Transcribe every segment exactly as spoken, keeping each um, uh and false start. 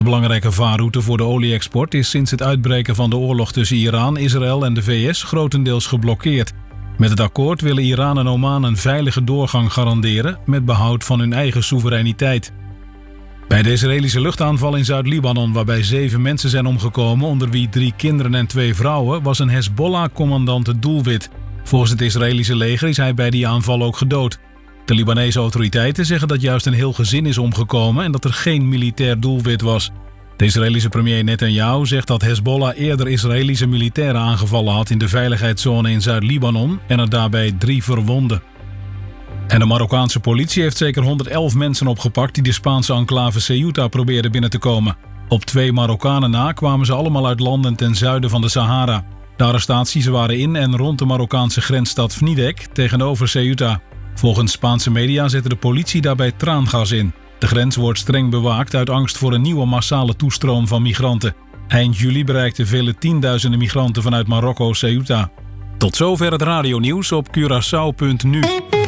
De belangrijke vaarroute voor de olie-export is sinds het uitbreken van de oorlog tussen Iran, Israël en de V S grotendeels geblokkeerd. Met het akkoord willen Iran en Oman een veilige doorgang garanderen met behoud van hun eigen soevereiniteit. Bij de Israëlische luchtaanval in Zuid-Libanon, waarbij zeven mensen zijn omgekomen, onder wie drie kinderen en twee vrouwen, was een Hezbollah-commandant het doelwit. Volgens het Israëlische leger is hij bij die aanval ook gedood. De Libanese autoriteiten zeggen dat juist een heel gezin is omgekomen en dat er geen militair doelwit was. De Israëlische premier Netanyahu zegt dat Hezbollah eerder Israëlische militairen aangevallen had in de veiligheidszone in Zuid-Libanon en er daarbij drie verwonden. En de Marokkaanse politie heeft zeker honderdelf mensen opgepakt die de Spaanse enclave Ceuta probeerden binnen te komen. Op twee Marokkanen na kwamen ze allemaal uit landen ten zuiden van de Sahara. De arrestaties waren in en rond de Marokkaanse grensstad Fnidek tegenover Ceuta. Volgens Spaanse media zette de politie daarbij traangas in. De grens wordt streng bewaakt uit angst voor een nieuwe massale toestroom van migranten. Eind juli bereikten vele tienduizenden migranten vanuit Marokko Ceuta. Tot zover het radionieuws op Curaçao punt nu.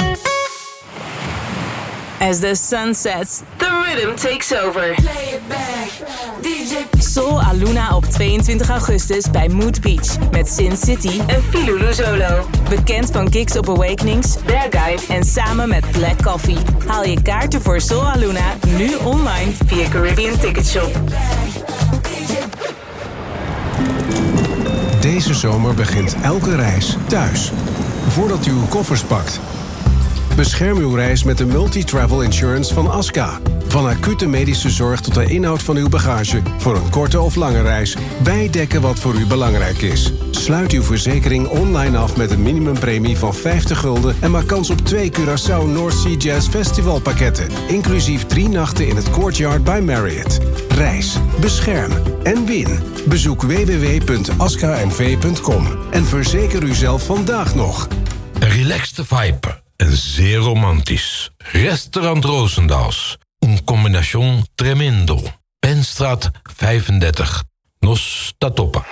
As the sun sets, the rhythm takes over. Play it back. D J Sol Aluna op tweeëntwintig augustus bij Mood Beach met Sin City en Filulu Solo. Bekend van Gigs op Awakenings, Bad Guy en samen met Black Coffee. Haal je kaarten voor Sol Aluna nu online via Caribbean Ticket Shop. Deze zomer begint elke reis thuis. Voordat u uw koffers pakt. Bescherm uw reis met de multi-travel insurance van Aska. Van acute medische zorg tot de inhoud van uw bagage. Voor een korte of lange reis. Wij dekken wat voor u belangrijk is. Sluit uw verzekering online af met een minimumpremie van vijftig gulden... en maak kans op twee Curaçao North Sea Jazz Festival pakketten. Inclusief drie nachten in het Courtyard by Marriott. Reis, bescherm en win. Bezoek w w w punt aska n v punt com en verzeker uzelf vandaag nog. Een relaxte vibe en zeer romantisch. Restaurant Roosendaals. Een combination tremendo. Penstraat vijfendertig. Nos sta toppa.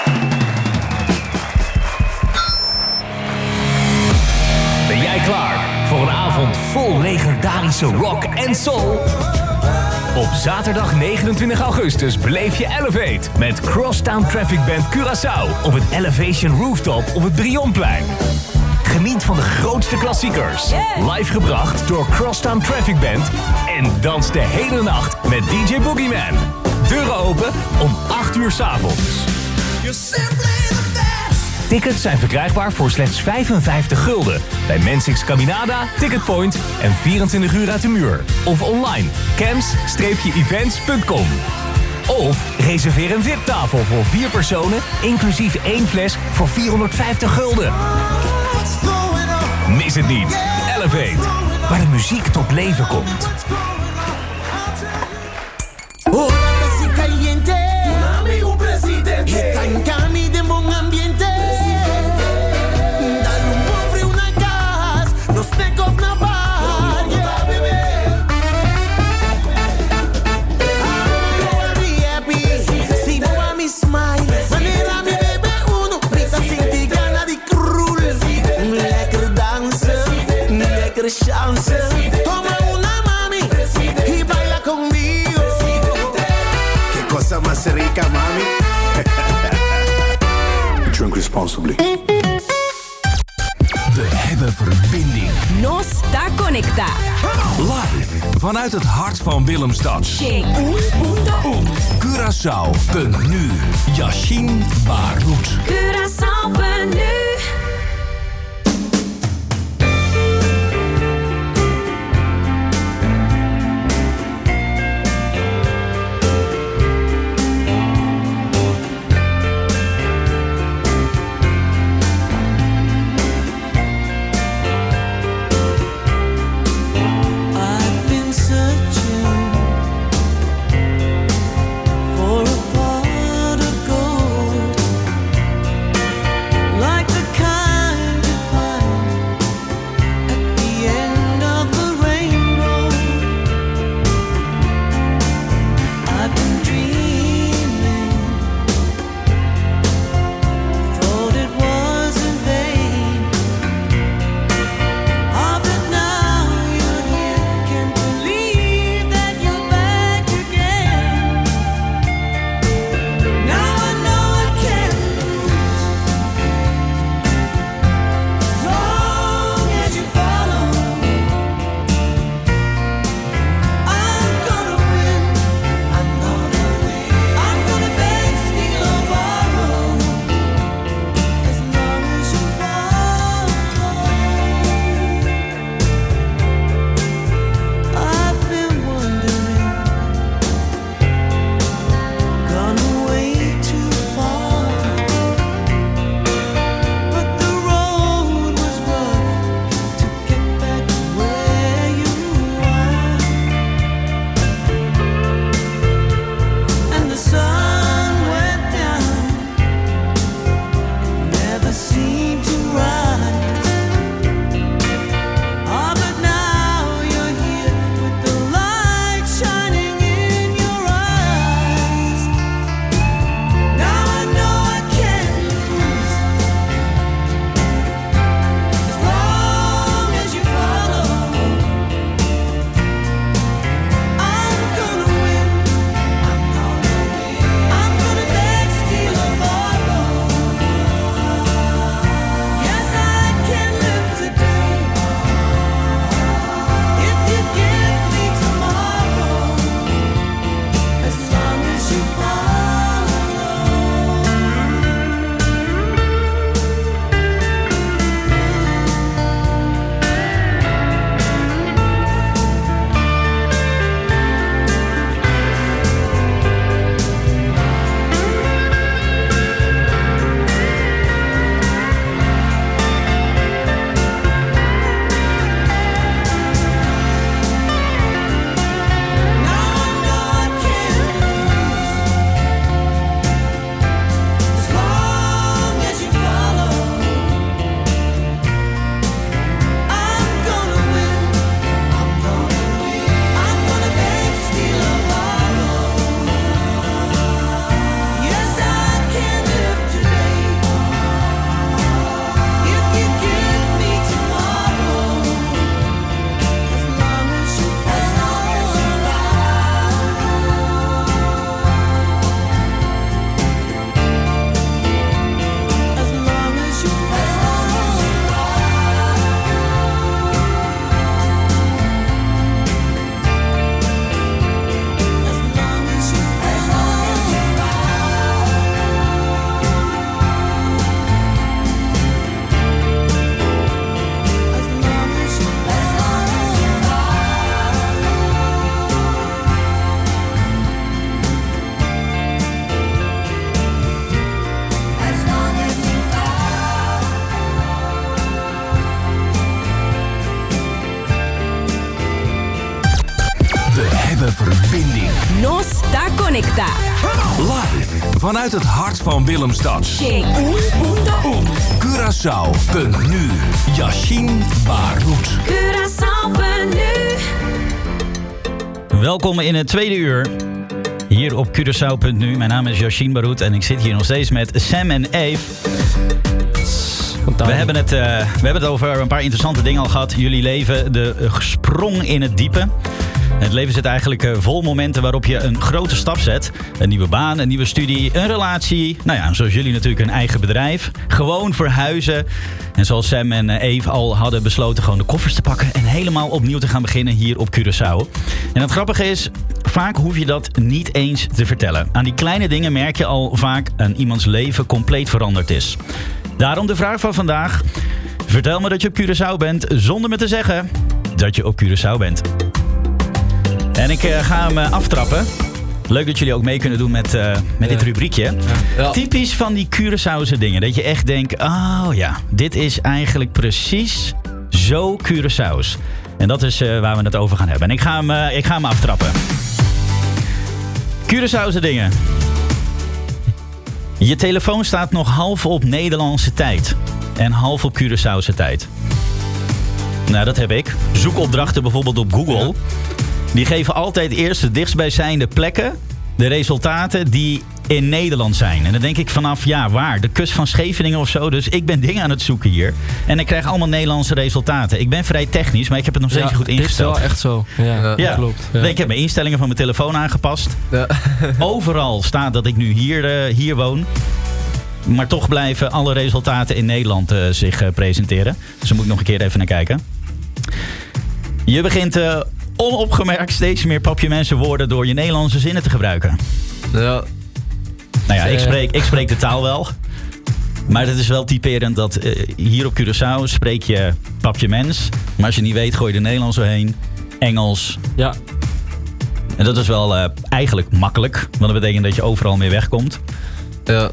Ben jij klaar voor een avond vol legendarische rock en soul? Op zaterdag negenentwintig augustus beleef je Elevate met Crosstown Traffic Band Curaçao op het Elevation Rooftop op het Brionplein. Geniet van de grootste klassiekers. Live gebracht door Crosstown Traffic Band. En dans de hele nacht met D J Boogeyman. Deuren open om acht uur 's avonds. Tickets zijn verkrijgbaar voor slechts vijfenvijftig gulden. Bij Mensix Caminada, Ticketpoint en vierentwintig uur uit de muur. Of online. cams events punt com. Of reserveer een V I P-tafel voor vier personen, inclusief één fles voor vierhonderdvijftig gulden. Mis het niet. Elevate, waar de muziek tot leven komt. Toma una mami y baila conmigo. Qué cosa más rica, mami. Drink responsibly. We hebben verbinding. Nos da Conecta. Live vanuit het hart van Willemstad. Curaçao punt nu. Yashin Baroud. Curaçao punt nu. Like Nos da Conecta. Live vanuit het hart van Willemstad. Curaçao punt nu. Yashin Baroud. Curaçao punt nu. Welkom in het tweede uur. Hier op Curaçao punt nu. Mijn naam is Yashin Baroud en ik zit hier nog steeds met Sam en Eve. We hebben, het, uh, we hebben het over een paar interessante dingen al gehad. Jullie leven de uh, sprong in het diepe. Het leven zit eigenlijk uh, vol momenten waarop je een grote stap zet. Een nieuwe baan, een nieuwe studie, een relatie. Nou ja, zoals jullie natuurlijk een eigen bedrijf. Gewoon verhuizen. En zoals Sam en uh, Eve al hadden besloten gewoon de koffers te pakken. En helemaal opnieuw te gaan beginnen hier op Curaçao. En het grappige is, vaak hoef je dat niet eens te vertellen. Aan die kleine dingen merk je al vaak aan iemands leven compleet veranderd is. Daarom de vraag van vandaag. Vertel me dat je op Curaçao bent zonder me te zeggen dat je op Curaçao bent. En ik uh, ga hem uh, aftrappen. Leuk dat jullie ook mee kunnen doen met, uh, met ja. dit rubriekje. Ja. Ja. Typisch van die Curaçaose dingen. Dat je echt denkt, oh ja, dit is eigenlijk precies zo Curaçaos. En dat is uh, waar we het over gaan hebben. En ik ga hem, uh, ik ga hem aftrappen. Curaçaose dingen. Je telefoon staat nog half op Nederlandse tijd. En half op Curaçaose tijd. Nou, dat heb ik. Zoekopdrachten bijvoorbeeld op Google. Die geven altijd eerst de dichtstbijzijnde plekken. De resultaten die in Nederland zijn. En dan denk ik vanaf, ja, waar? De kust van Scheveningen of zo. Dus ik ben dingen aan het zoeken hier. En ik krijg allemaal Nederlandse resultaten. Ik ben vrij technisch, maar ik heb het nog steeds ja, goed ingesteld. Dit is wel echt zo. Ja, ja, ja. klopt. Ja. Ik heb mijn instellingen van mijn telefoon aangepast. Ja. Overal staat dat ik nu hier, uh, hier woon. Maar toch blijven alle resultaten in Nederland uh, zich uh, presenteren. Dus daar moet ik nog een keer even naar kijken. Je begint uh, onopgemerkt steeds meer papje-mensen woorden door je Nederlandse zinnen te gebruiken. Ja. Nou ja, ik spreek, ik spreek de taal wel. Maar het is wel typerend dat uh, hier op Curaçao spreek je papje-mens. Maar als je niet weet, gooi je de Nederlands doorheen. Engels. Ja. En dat is wel uh, eigenlijk makkelijk. Want dat betekent dat je overal mee wegkomt. Ja.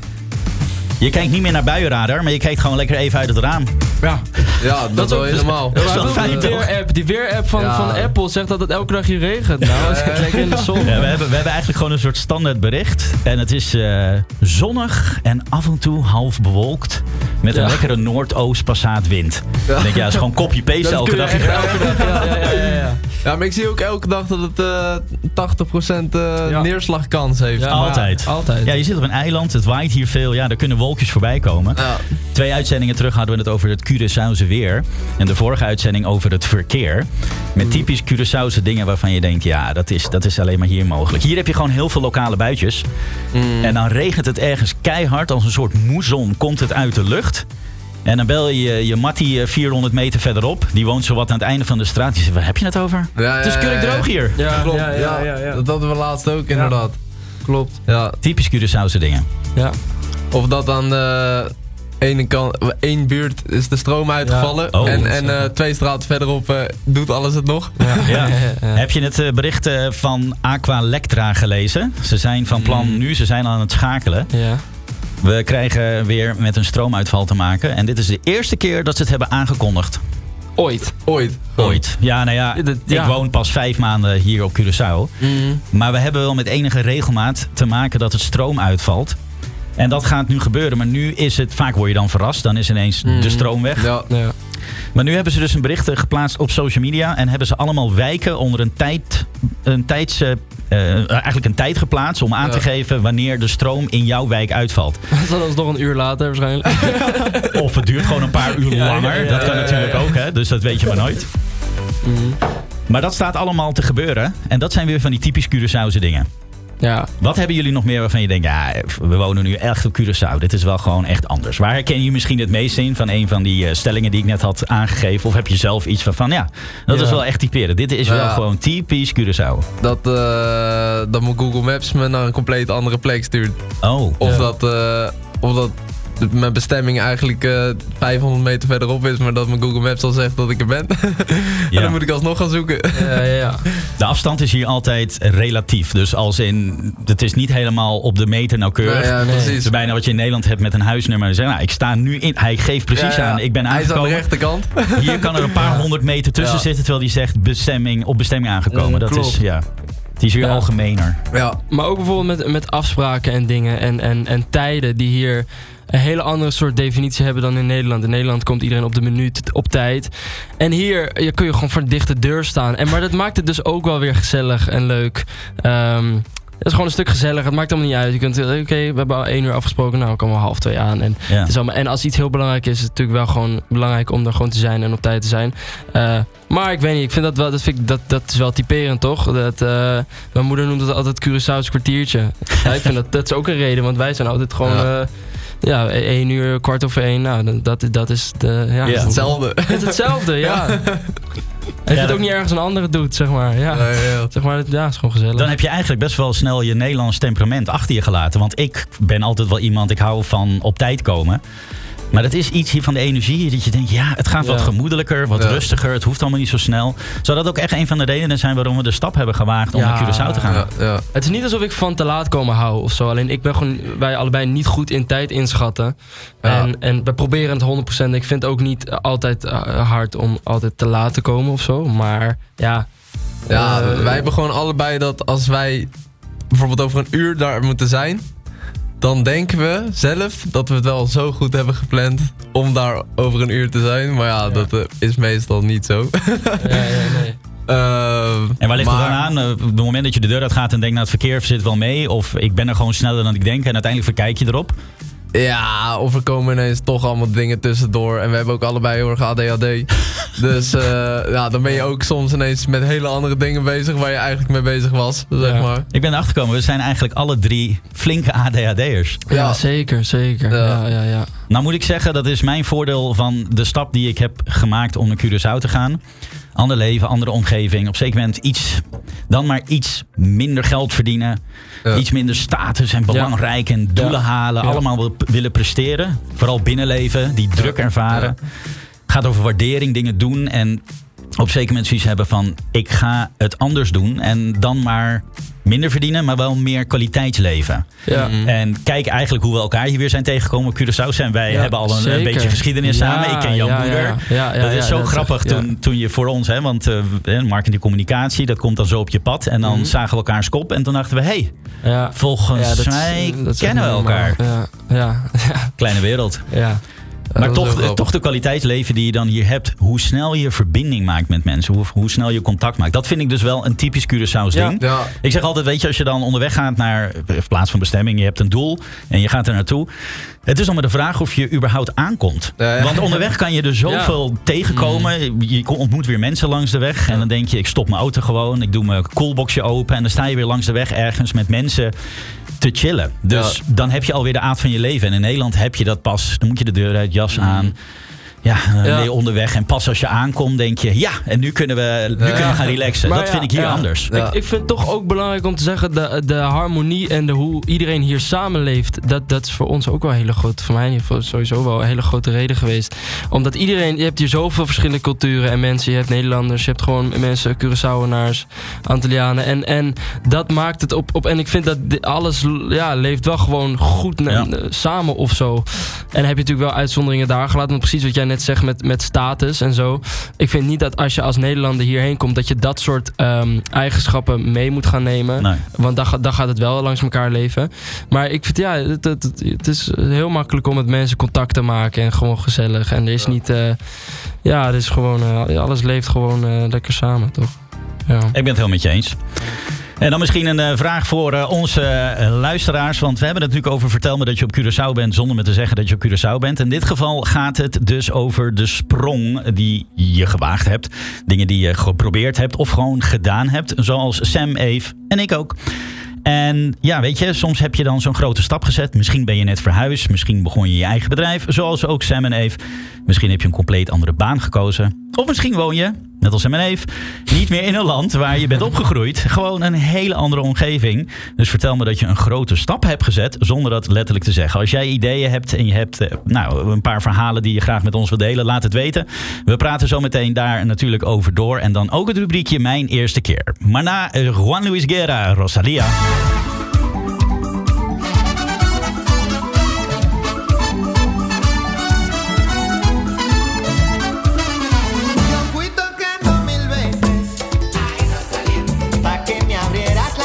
Je kijkt niet meer naar buienradar, maar je kijkt gewoon lekker even uit het raam. Ja, ja dat, dat is wel helemaal. Dat is wel fijn, die weer-app die weer van, ja. van Apple zegt dat het elke dag hier regent. Nou, als ik lekker in de zon. Ja, we, hebben, we hebben eigenlijk gewoon een soort standaard bericht. En het is uh, zonnig en af en toe half bewolkt. Met ja. een lekkere noordoost-passaatwind. Ja. Dan denk je, ja, dat is gewoon copy-paste elke dag. Echt elke dag. Ja, ja, ja, ja, ja. Ja, maar ik zie ook elke dag dat het uh, tachtig procent uh, ja. neerslagkans heeft. Ja, altijd. altijd. Ja, je zit op een eiland, het waait hier veel. Ja, er kunnen wolkjes voorbij komen. Ja. Twee uitzendingen terug hadden we het over het Curaçaose weer. En de vorige uitzending over het verkeer. Met typisch Curaçaose dingen waarvan je denkt, ja, dat is, dat is alleen maar hier mogelijk. Hier heb je gewoon heel veel lokale buitjes. Mm. En dan regent het ergens keihard. Als een soort moesson komt het uit de lucht. En dan bel je je mattie vierhonderd meter verderop. Die woont zowat aan het einde van de straat. Die zegt, waar heb je het over? Ja, ja, het is kurk droog hier. Ja, klopt. Ja, ja, ja, ja. Dat hadden we laatst ook inderdaad. Ja. Klopt. Ja. Typisch Curaçaose dingen. Ja. Of dat aan de ene kant, één buurt is de stroom uitgevallen. Ja. Oh, en en uh, twee straten verderop uh, doet alles het nog. Ja. Ja. Ja. Ja. Heb je het uh, bericht uh, van Aqualectra gelezen? Ze zijn van plan mm. nu, ze zijn aan het schakelen. Ja. We krijgen weer met een stroomuitval te maken. En dit is de eerste keer dat ze het hebben aangekondigd. Ooit. Ooit. Ooit. Ja, nou ja, ja. Ik woon pas vijf maanden hier op Curaçao. Mm. Maar we hebben wel met enige regelmaat te maken dat het stroom uitvalt. En dat gaat nu gebeuren. Maar nu is het, vaak word je dan verrast. Dan is ineens mm. de stroom weg. Ja. Ja. Maar nu hebben ze dus een bericht geplaatst op social media. En hebben ze allemaal wijken onder een tijd, een tijds... Uh, eigenlijk een tijd geplaatst om aan ja. te geven wanneer de stroom in jouw wijk uitvalt. Dat is nog een uur later waarschijnlijk. Of het duurt gewoon een paar uur ja, langer. Ja, ja, dat kan ja, natuurlijk ja, ja. ook, hè? Dus dat weet je maar nooit. Mm-hmm. Maar dat staat allemaal te gebeuren. En dat zijn weer van die typisch Curaçaose dingen. Ja. Wat hebben jullie nog meer waarvan je denkt, ja, we wonen nu echt op Curaçao. Dit is wel gewoon echt anders. Waar herken je misschien het meest in van een van die uh, stellingen die ik net had aangegeven? Of heb je zelf iets van, van ja, dat ja. is wel echt typeren. Dit is ja. wel gewoon typisch Curaçao. Dat, uh, dat mijn Google Maps me naar een compleet andere plek stuurt. Oh. Of, ja. dat, uh, of dat mijn bestemming eigenlijk uh, vijfhonderd meter verderop is, maar dat mijn Google Maps al zegt dat ik er ben. en ja. dan moet ik alsnog gaan zoeken. Ja, ja, ja. De afstand is hier altijd relatief. Dus als in, het is niet helemaal op de meter nauwkeurig. Ja, ja, precies. Het is bijna wat je in Nederland hebt met een huisnummer. En zeggen, nou, ik sta nu in. Hij geeft precies ja, ja. aan. Ik ben aangekomen. Hij is aan de rechterkant. Hier kan er een paar ja. honderd meter tussen ja. zitten, terwijl hij zegt bestemming, op bestemming aangekomen. Mm, dat klopt. is, ja. Die is weer Ja. algemener. Ja. Maar ook bijvoorbeeld met, met afspraken en dingen en, en, en tijden die hier een hele andere soort definitie hebben dan in Nederland. In Nederland komt iedereen op de minuut op tijd. En hier je kun je gewoon voor een dichte deur staan. En, maar dat maakt het dus ook wel weer gezellig en leuk. Um, Het is gewoon een stuk gezellig. Het maakt allemaal niet uit. Je kunt, oké, okay, we hebben al één uur afgesproken. Nou, dan komen we half twee aan. En, Ja. het is allemaal, en als iets heel belangrijk is, is het natuurlijk wel gewoon belangrijk om er gewoon te zijn en op tijd te zijn. Uh, maar ik weet niet, ik vind dat wel, dat, vind ik, dat, dat is wel typerend, toch? Dat, uh, mijn moeder noemt het altijd Curaçao's kwartiertje. Ja, ik vind dat, dat is ook een reden, want wij zijn altijd gewoon... Ja. Uh, Ja, één uur, kwart over één. Nou, dat, dat is de... Ja, Ja, hetzelfde. Het is hetzelfde, ja. En je Ja, het dat- ook niet ergens een ander doet, zeg maar. Ja, Ja, ja, ja. zeg maar, ja, het is gewoon gezellig. Dan heb je eigenlijk best wel snel je Nederlands temperament achter je gelaten. Want ik ben altijd wel iemand, ik hou van op tijd komen. Maar dat is iets hier van de energie, dat je denkt, ja, het gaat wat Ja. gemoedelijker, wat Ja. rustiger. Het hoeft allemaal niet zo snel. Zou dat ook echt een van de redenen zijn waarom we de stap hebben gewaagd om Ja. naar Curaçao te gaan? Ja, ja. Het is niet alsof ik van te laat komen hou of zo. Alleen ik ben gewoon, wij allebei niet goed in tijd inschatten. Ja. En, en we proberen het honderd procent. Ik vind het ook niet altijd uh, hard om altijd te laat te komen of zo. Maar ja. Ja, uh, wij hebben gewoon allebei dat als wij bijvoorbeeld over een uur daar moeten zijn, dan denken we zelf dat we het wel zo goed hebben gepland om daar over een uur te zijn. Maar ja, Ja. dat uh, is meestal niet zo. Ja, ja, nee. Uh, En waar ligt maar, het dan aan? Uh, Op het moment dat je de deur uit gaat en denkt, nou het verkeer zit wel mee. Of ik ben er gewoon sneller dan ik denk en uiteindelijk verkijk je erop. Ja, of er komen ineens toch allemaal dingen tussendoor. En we hebben ook allebei heel erg A D H D. Dus uh, ja, dan ben je ook soms ineens met hele andere dingen bezig waar je eigenlijk mee bezig was, zeg Ja. maar. Ik ben erachter gekomen, we zijn eigenlijk alle drie flinke A D H D'ers. Ja, Ja. zeker, zeker. Ja. Ja, ja, ja. Nou moet ik zeggen, dat is mijn voordeel van de stap die ik heb gemaakt om naar Curaçao te gaan. Ander leven, andere omgeving. Op een zeker moment iets, dan maar iets minder geld verdienen. Ja. Iets minder status en belangrijk en doelen Ja. halen. Ja. Allemaal wil- willen presteren. Vooral binnenleven, die druk ervaren. Ja. Het gaat over waardering, dingen doen. En op een zeker moment zoiets hebben van, ik ga het anders doen. En dan maar minder verdienen, maar wel meer kwaliteitsleven. Ja. En kijk eigenlijk hoe we elkaar hier weer zijn tegengekomen. Op Curaçao zijn wij Ja, hebben al een, een zeker. beetje geschiedenis Ja, samen. Ik ken jouw ja, moeder. ja. Ja, ja, dat is ja, zo dat is grappig echt, ja. toen, toen je voor ons, hè, want uh, marketing communicatie, dat komt dan zo op je pad. En dan Mhm. zagen we elkaars kop en toen dachten we, hé, hey, Ja. volgens Ja, dat is- mij dat is kennen we echt normaal. elkaar. Ja, ja, ja. Kleine wereld. ja. Maar dat is heel toch, grappig. toch de kwaliteitsleven die je dan hier hebt. Hoe snel je verbinding maakt met mensen. Hoe, hoe snel je contact maakt. Dat vind ik dus wel een typisch Curaçao's Ja. ding. Ja. Ik zeg altijd, weet je, als je dan onderweg gaat naar in plaats van bestemming. Je hebt een doel en je gaat er naartoe. Het is dan maar de vraag of je überhaupt aankomt. Ja, ja. Want onderweg kan je er zoveel tegenkomen. Je ontmoet weer mensen langs de weg. En dan denk je, ik stop mijn auto gewoon. Ik doe mijn coolboxje open. En dan sta je weer langs de weg ergens met mensen te chillen. Dus Ja. dan heb je alweer de aard van je leven. En in Nederland heb je dat pas. Dan moet je de deur uit, jas aan. Ja, dan Ja. ben je onderweg. En pas als je aankomt denk je, ja, en nu kunnen we, nu kunnen we gaan relaxen. Maar dat ja, vind ik hier ja. anders. Ja. Ik, ik vind het toch ook belangrijk om te zeggen, de, de harmonie en de, hoe iedereen hier samenleeft, dat, dat is voor ons ook wel een hele grote, voor mij in ieder geval sowieso wel een hele grote reden geweest. Omdat iedereen, je hebt hier zoveel verschillende culturen en mensen, je hebt Nederlanders, je hebt gewoon mensen, Curaçaoenaars, Antillianen en, en dat maakt het op, op en ik vind dat dit alles ja, leeft wel gewoon goed na- Ja. samen of zo. En dan heb je natuurlijk wel uitzonderingen daar gelaten, want precies wat jij net zegt met, met status en zo. Ik vind niet dat als je als Nederlander hierheen komt, dat je dat soort um, eigenschappen mee moet gaan nemen. Nee. Want dan, ga- dan gaat het wel langs elkaar leven. Maar ik vind, ja, het, het, het, het is heel makkelijk om met mensen contact te maken en gewoon gezellig. En er is niet, uh, ja, het is gewoon, uh, alles leeft gewoon uh, lekker samen, toch? Ja. Ik ben het heel met je eens. En dan misschien een uh, vraag voor uh, onze uh, luisteraars. Want we hebben het natuurlijk over vertel me dat je op Curaçao bent zonder me te zeggen dat je op Curaçao bent. In dit geval gaat het dus over de sprong die je gewaagd hebt. Dingen die je geprobeerd hebt of gewoon gedaan hebt. Zoals Sam, Eve en ik ook. En ja, weet je, soms heb je dan zo'n grote stap gezet. Misschien ben je net verhuisd. Misschien begon je je eigen bedrijf. Zoals ook Sam en Eve. Misschien heb je een compleet andere baan gekozen. Of misschien woon je, net als Sam en Eve, niet meer in een land waar je bent opgegroeid. Gewoon een hele andere omgeving. Dus vertel me dat je een grote stap hebt gezet zonder dat letterlijk te zeggen. Als jij ideeën hebt en je hebt eh, nou, een paar verhalen die je graag met ons wilt delen, laat het weten. We praten zo meteen daar natuurlijk over door. En dan ook het rubriekje Mijn Eerste Keer. Maar na eh, Juan Luis Guerra, Rosalia. Fui tocando mil veces pa' que me abrieras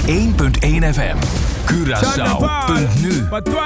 één punt één F M. Curaçao punt nu.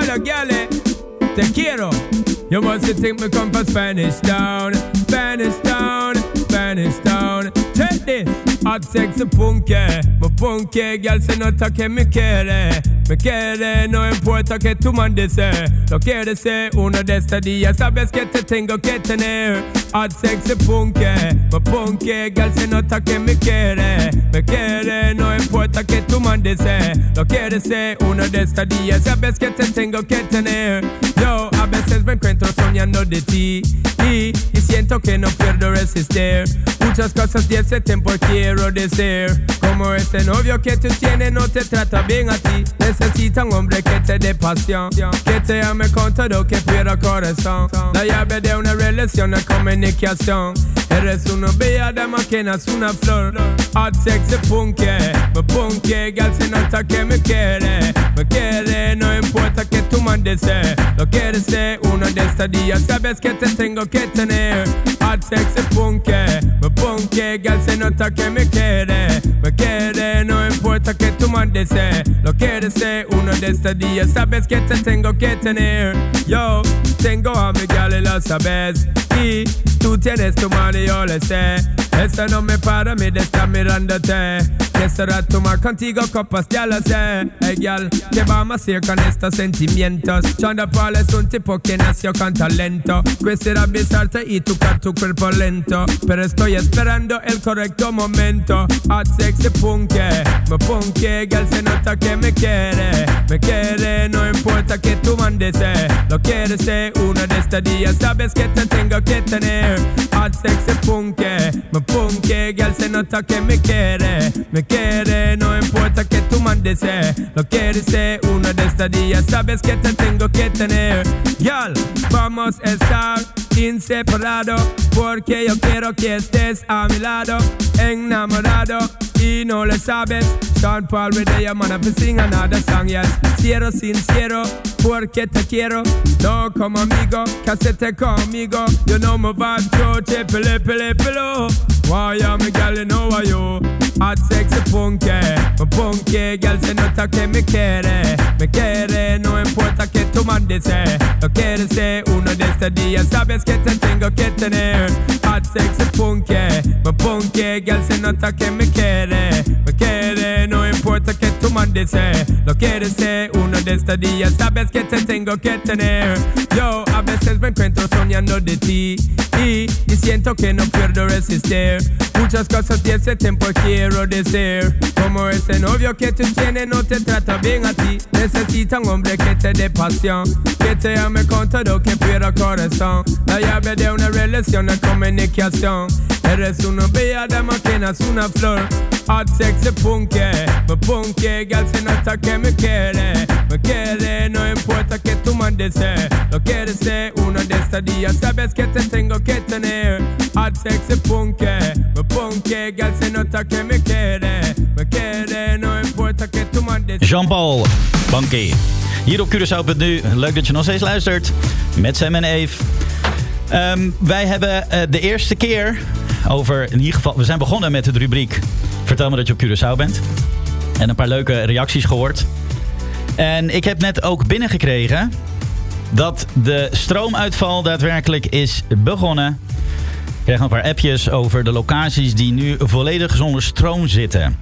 Te quiero. You must think me come from Spanish Town, Spanish Town, Spanish Town. Check this, hot sexy punky, my punky girl se nota que me quiere, me quiere, no importa que tu mandes, lo quiere ser uno de estos días, sabes que te tengo que tener. Hot sexy punky, my punky girl se nota que me quiere, me quiere, no importa que tu mandes, lo quiere ser uno de estos días, sabes que te tengo que tener. Yo a veces me encuentro soñando de ti y, y siento que no puedo resistir. Muchas cosas de ese tiempo quiero decir. Como ese novio que tú tienes no te trata bien a ti. Necesita un hombre que te dé pasión, que te ame con todo, que pierda corazón. La llave de una relación es comunicación. Eres una bella dama que nace una flor. Hot sexy punky, me punky girl se nota que me quiere, me quiere, no importa que tú mandes, lo quieres ser uno de estos días, sabes que te tengo que tener. Hot sexy punky, me punky girl se nota que me quiere, me quiere, no importa que tú mandes, lo quieres ser uno de estos días, sabes que te tengo que tener. Yo tengo a mi gal y lo sabes, y tú tienes tu mano y yo le sé. Esta no me para mí de estar mirándote. Que será tomar contigo copas, ya lo sé. Hey, gal, ¿qué vamos a hacer con estos sentimientos? Chanda Paul es un tipo que nació con talento. Quisiera besarte y tocar tu cuerpo lento, pero estoy esperando el correcto momento. Hot sexy punky, me punky, gal se nota que me quiere, me quiere, no importa que tú mandes, lo quieres ser uno de estos días, sabes que te tengo que tener. Hot sexy punky, me punky, gal se nota que me quiere, me quiere, no importa que tú mandes, lo quieres ser uno de estos días, sabes que te tengo que tener. Gal, vamos a estar inseparados, porque yo quiero que estés a mi lado, enamorado, y no lo sabes. Sean Paul with the man up sing another song, yes. Sincero, sincero, porque te quiero, no como amigo, casete conmigo. You know my vibe, choche, pele, pele, pelo. Why am I girl, you know why you? Hot sexy punky, my punky girl se nota que me quiere, me quiere, no importa que tú mandes, lo quieres ser uno de estos días, sabes que te tengo que tener. Hot sexy punky, my punky girl se nota que me quiere, me quiere, no importa que tú mandes, lo quieres ser uno de estos días, sabes que te tengo que tener. Yo a veces me encuentro soñando de ti y, y siento que no puedo resistir. Muchas cosas de ese tiempo quiero decir. Como ese novio que tú tienes no te trata bien a ti. Necesita un hombre que te dé pasión, que te ame con todo, que pierda corazón. La llave de una relación es comunicación. Eres una bella dama que nace una flor. Hot sexy punky, me punky girl se nota que me quiere, me quiere, no importa que tú mandes, lo quieres ser uno de estos días, sabes que te tengo que tener. Hot sexy punky, me punky girl se nota que me quiere, me quiere, no importa que tú mandes. Jean-Paul, Punky. Hier op Curaçao punt nu. Leuk dat je nog steeds luistert. Met Sam en Eve. Um, wij hebben uh, de eerste keer over, in ieder geval, we zijn begonnen met het rubriek Vertel me dat je op Curaçao bent. En een paar leuke reacties gehoord. En ik heb net ook binnengekregen dat de stroomuitval daadwerkelijk is begonnen. Ik kreeg een paar appjes over de locaties die nu volledig zonder stroom zitten.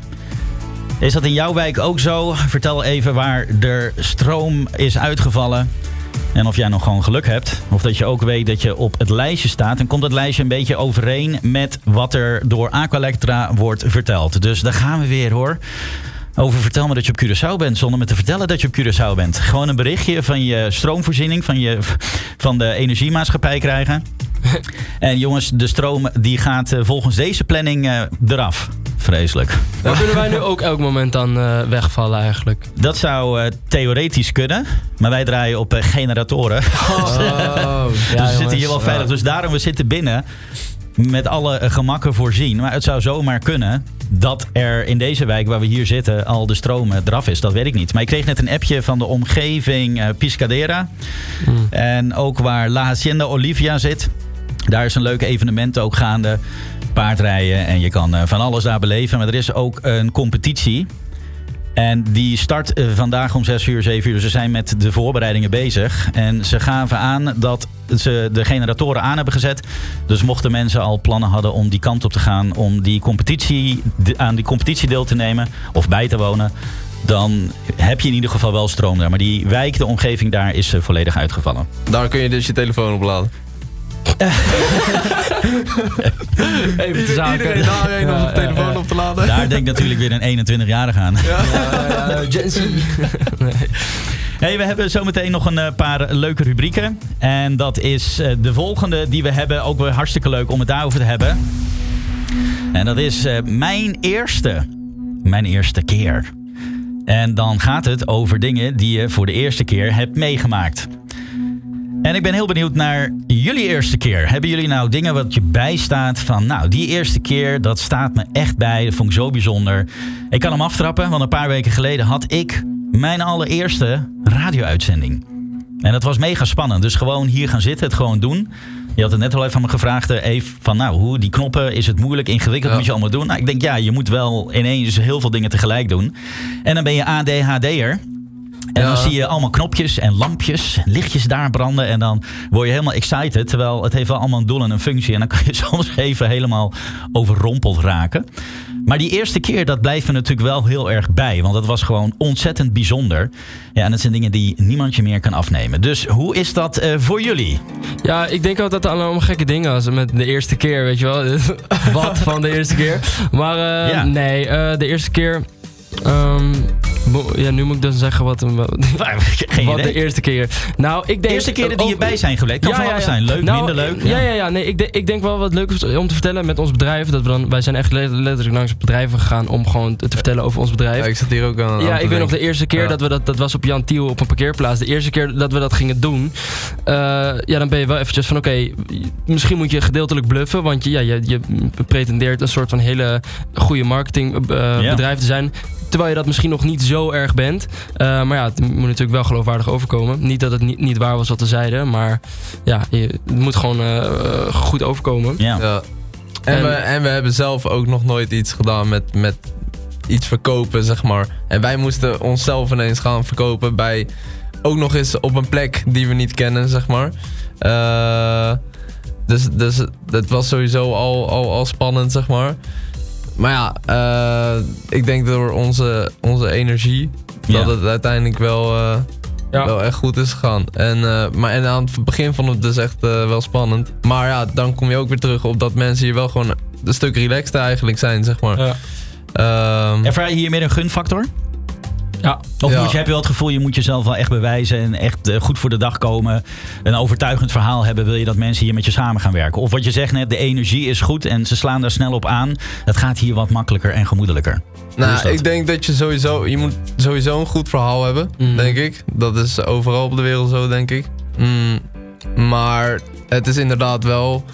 Is dat in jouw wijk ook zo? Vertel even waar er stroom is uitgevallen. En of jij nog gewoon geluk hebt. Of dat je ook weet dat je op het lijstje staat. En komt dat lijstje een beetje overeen met wat er door Aqualectra wordt verteld. Dus daar gaan we weer hoor. Over vertel me dat je op Curaçao bent. Zonder me te vertellen dat je op Curaçao bent. Gewoon een berichtje van je stroomvoorziening. Van, je, van de energiemaatschappij krijgen. En jongens, de stroom die gaat volgens deze planning uh, eraf. Vreselijk. Dan kunnen wij nu ook elk moment dan uh, wegvallen eigenlijk. Dat zou uh, theoretisch kunnen. Maar wij draaien op uh, generatoren. Oh. dus ja, we jongens, zitten hier wel veilig. Ja. Dus daarom we zitten binnen. Met alle uh, gemakken voorzien. Maar het zou zomaar kunnen dat er in deze wijk waar we hier zitten al de stroom eraf is. Dat weet ik niet. Maar ik kreeg net een appje van de omgeving uh, Piscadera. Mm. En ook waar La Hacienda Olivia zit. Daar is een leuk evenement ook gaande. Paardrijden en je kan uh, van alles daar beleven. Maar er is ook een competitie. En die start uh, vandaag om zes uur, zeven uur. Ze zijn met de voorbereidingen bezig. En ze gaven aan dat ze de generatoren aan hebben gezet. Dus mochten mensen al plannen hadden om die kant op te gaan... om die competitie, aan die competitie deel te nemen of bij te wonen... dan heb je in ieder geval wel stroom daar. Maar die wijk, de omgeving daar, is uh, volledig uitgevallen. Daar kun je dus je telefoon opladen. Even te zaken. Iedereen daarheen om de telefoon uh, uh, op te laden. Daar denkt natuurlijk weer een eenentwintigjarige aan. Ja, ja, ja, Gen Z. Nee. Hey, we hebben zometeen nog een uh, paar leuke rubrieken. En dat is uh, de volgende die we hebben. Ook weer hartstikke leuk om het daarover te hebben. En dat is uh, mijn eerste. Mijn eerste keer. En dan gaat het over dingen die je voor de eerste keer hebt meegemaakt. En ik ben heel benieuwd naar jullie eerste keer. Hebben jullie nou dingen wat je bijstaat van... nou, die eerste keer, dat staat me echt bij. Dat vond ik zo bijzonder. Ik kan hem aftrappen, want een paar weken geleden had ik... mijn allereerste radio-uitzending. En dat was mega spannend. Dus gewoon hier gaan zitten, het gewoon doen. Je had het net al even van me gevraagd, Eve, van nou, hoe die knoppen, is het moeilijk, ingewikkeld, ja. moet je allemaal doen? Nou, ik denk, ja, je moet wel ineens heel veel dingen tegelijk doen. En dan ben je A D H D'er. En ja. dan zie je allemaal knopjes en lampjes, lichtjes daar branden. En dan word je helemaal excited. Terwijl het heeft wel allemaal een doel en een functie. En dan kan je soms even helemaal overrompeld raken. Maar die eerste keer, dat blijft me natuurlijk wel heel erg bij. Want dat was gewoon ontzettend bijzonder. Ja, en dat zijn dingen die niemand je meer kan afnemen. Dus hoe is dat uh, voor jullie? Ja, ik denk ook dat er allemaal gekke dingen was met de eerste keer, weet je wel. Wat van de eerste keer. Maar uh, ja. nee, uh, de eerste keer... Um, ja, nu moet ik dan zeggen wat, wat, wat de eerste keer. Nou, ik denk, de eerste keren die je bij zijn gebleven. Kan ja, van alles ja, ja. zijn. Leuk, nou, minder leuk. Ja, ja, ja. Nee, ik, de, ik denk wel wat leuk is om te vertellen met ons bedrijf. Dat we dan, wij zijn echt letterlijk langs bedrijven gegaan om gewoon te vertellen over ons bedrijf. Ja, ik zat hier ook aan. Ja, ik weet nog de eerste keer ja. dat we dat, dat was op Jan Thiel op een parkeerplaats. De eerste keer dat we dat gingen doen. Uh, ja, dan ben je wel eventjes van oké, okay, misschien moet je gedeeltelijk bluffen. Want je, ja, je, je pretendeert een soort van hele goede marketingbedrijf uh, ja. te zijn. Terwijl je dat misschien nog niet zo erg bent. Uh, maar ja, het moet natuurlijk wel geloofwaardig overkomen. Niet dat het niet, niet waar was wat we zeiden. Maar ja, je, het moet gewoon uh, goed overkomen. Ja. ja. En, en, we, en we hebben zelf ook nog nooit iets gedaan met, met iets verkopen, zeg maar. En wij moesten onszelf ineens gaan verkopen bij... ook nog eens op een plek die we niet kennen, zeg maar. Uh, dus, dus dat was sowieso al, al, al spannend, zeg maar. Maar ja, uh, ik denk door onze, onze energie ja. dat het uiteindelijk wel, uh, ja. wel echt goed is gegaan. En, uh, maar en aan het begin vond het dus echt uh, wel spannend. Maar ja, dan kom je ook weer terug op dat mensen hier wel gewoon een stuk relaxed eigenlijk zijn, zeg maar. Ja. Um, Ervaar je hier meer een gunfactor? Ja. Of ja. moet je, heb je wel het gevoel, je moet jezelf wel echt bewijzen en echt uh, goed voor de dag komen. Een overtuigend verhaal hebben, wil je dat mensen hier met je samen gaan werken. Of wat je zegt net, de energie is goed en ze slaan daar snel op aan. Het gaat hier wat makkelijker en gemoedelijker. Nou, ik denk dat je sowieso, je moet sowieso een goed verhaal hebben, mm. denk ik. Dat is overal op de wereld zo, denk ik. Mm, maar het is inderdaad wel...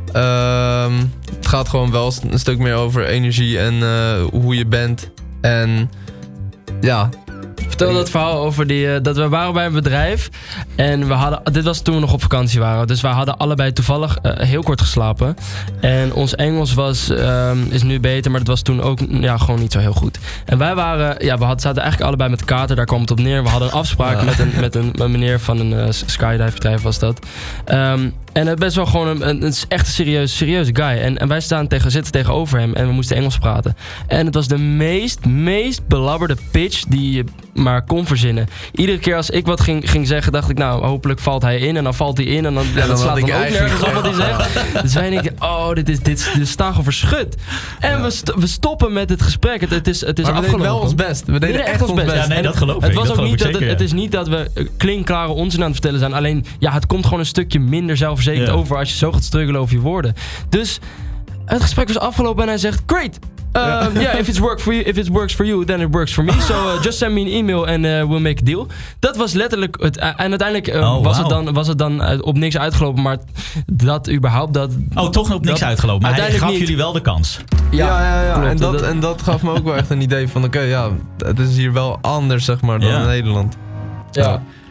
Uh, het gaat gewoon wel een stuk meer over energie en uh, hoe je bent. En ja... Vertel dat verhaal over die, uh, dat we waren bij een bedrijf en we hadden, dit was toen we nog op vakantie waren, dus we hadden allebei toevallig uh, heel kort geslapen en ons Engels was, um, is nu beter, maar het was toen ook ja, gewoon niet zo heel goed. En wij waren, ja, we hadden, zaten eigenlijk allebei met kater, daar kwam het op neer. We hadden een afspraak ja. met, een, met een, een meneer van een uh, skydive bedrijf was dat. Um, En het best wel gewoon een, een, een echt een serieuze, serieuze guy. En, en wij staan tegen, zitten tegenover hem en we moesten Engels praten. En het was de meest, meest belabberde pitch die je maar kon verzinnen. Iedere keer als ik wat ging, ging zeggen, dacht ik, nou, hopelijk valt hij in. En dan valt hij in en dan, ja, dan, dan slaat dan ook nergens op wat hij zegt. Dus wij denken, oh, dit is, dit is, dit is staan gewoon verschut. En ja. we, st- we stoppen met het gesprek. Het, het is, het is maar we afgelopen. deden wel ons best. We deden echt ons best. Ja, nee, dat geloof ik. Het, was dat ook niet dat zeker, het, ja. het is niet dat we klinkklare onzin aan het vertellen zijn. Alleen, ja, het komt gewoon een stukje minder zelfverzekerd ja. over als je zo gaat struggelen over je woorden. Dus het gesprek was afgelopen en hij zegt, great! Uh, yeah, yeah, if, it's work for you, if it works for you, then it works for me. So uh, just send me an email and uh, we'll make a deal. Dat was letterlijk het. Uh, en uiteindelijk uh, oh, was, wow. het dan, was het dan uh, op niks uitgelopen. Maar dat überhaupt dat... Oh, toch nog op niks uitgelopen. Maar hij gaf niet. jullie wel de kans. Ja, ja, ja. ja. Klopt, en, dat, dat, en dat gaf me ook wel echt een idee van... Oké, okay, ja, het is hier wel anders, zeg maar, dan ja. in Nederland. Ja. ja.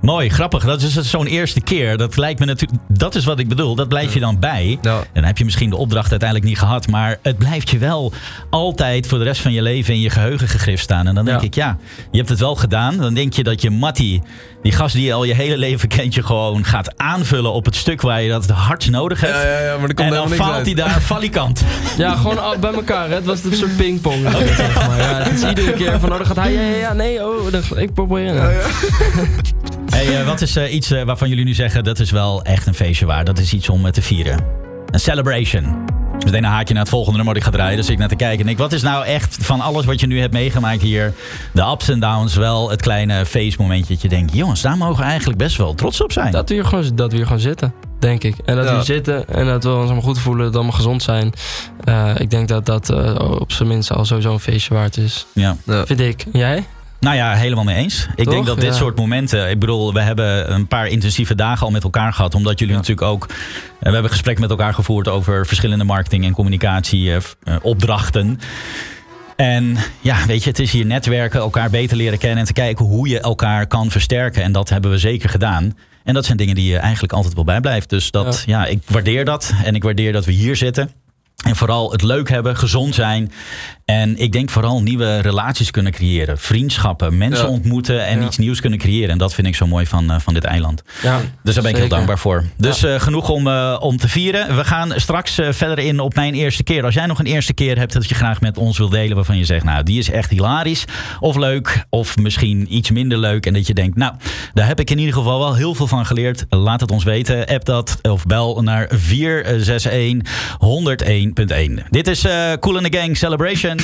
Mooi, grappig. Dat is zo'n eerste keer. Dat lijkt me natuurlijk. Dat is wat ik bedoel. Dat blijf je dan bij. Ja. Dan heb je misschien de opdracht uiteindelijk niet gehad. Maar het blijft je wel altijd voor de rest van je leven in je geheugen gegrift staan. En dan denk ja. ik, ja, je hebt het wel gedaan. Dan denk je dat je Mattie, die gast die je al je hele leven kent, je gewoon gaat aanvullen op het stuk waar je dat hard nodig hebt. Ja, ja, ja, maar er komt en dan faalt hij daar valikant. Ja, gewoon bij elkaar. Hè. Het was een soort pingpong. Okay. Zeg maar. Ja, het is iedere keer van, oh, dan gaat hij, ja, ja, ja nee, oh, dan, ik probeer. Ja, ja. Hey, uh, wat is uh, iets uh, waarvan jullie nu zeggen, dat is wel echt een feestje waar. Dat is iets om uh, te vieren. Een celebration. Meteen een haakje naar het volgende nummer dat ik ga draaien. Dus ik naar te kijken. En ik, wat is nou echt van alles wat je nu hebt meegemaakt hier, de ups en downs, wel het kleine feestmomentje dat je denkt, jongens, daar mogen we eigenlijk best wel trots op zijn. Dat we hier gewoon, dat we hier gewoon zitten, denk ik. En dat ja. we hier zitten en dat we ons allemaal goed voelen, dat we allemaal gezond zijn. Uh, ik denk dat dat uh, op zijn minst al sowieso een feestje waard is. Ja. Ja. Vind ik. Jij? Nou ja, helemaal mee eens. Ik Toch? denk dat dit ja. soort momenten... Ik bedoel, we hebben een paar intensieve dagen al met elkaar gehad. Omdat jullie ja. natuurlijk ook... We hebben gesprek met elkaar gevoerd over verschillende marketing- en communicatieopdrachten. En ja, weet je, het is hier netwerken, elkaar beter leren kennen en te kijken hoe je elkaar kan versterken. En dat hebben we zeker gedaan. En dat zijn dingen die je eigenlijk altijd wel bijblijft. Dus dat, ja. ja, ik waardeer dat. En ik waardeer dat we hier zitten. En vooral het leuk hebben, gezond zijn. En ik denk vooral nieuwe relaties kunnen creëren. Vriendschappen, mensen ja. ontmoeten en ja. iets nieuws kunnen creëren. En dat vind ik zo mooi van, uh, van dit eiland. Ja, dus daar ben ik zeker. heel dankbaar voor. Dus ja. uh, genoeg om, uh, om te vieren. We gaan straks uh, verder in op mijn eerste keer. Als jij nog een eerste keer hebt dat je graag met ons wilt delen, waarvan je zegt, nou, die is echt hilarisch. Of leuk, of misschien iets minder leuk. En dat je denkt, nou, daar heb ik in ieder geval wel heel veel van geleerd. Laat het ons weten. App dat of bel naar vier zes een honderd één punt één. Dit is uh, Kool and the Gang Celebration.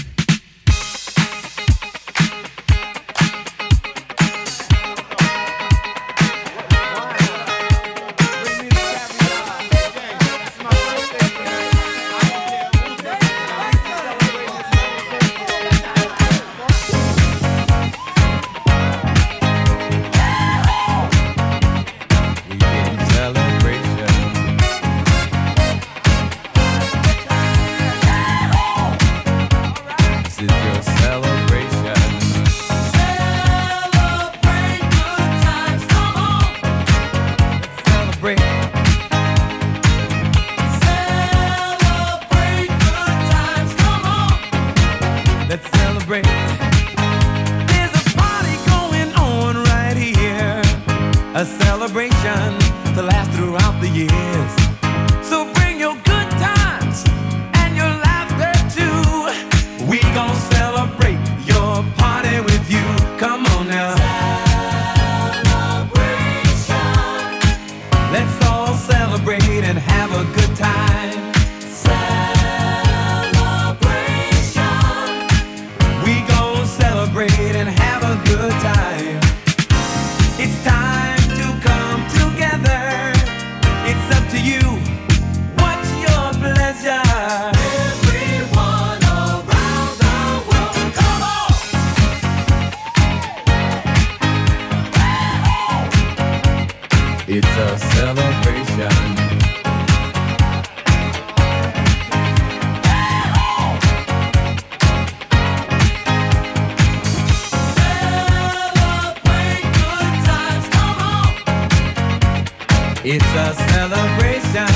It's a celebration.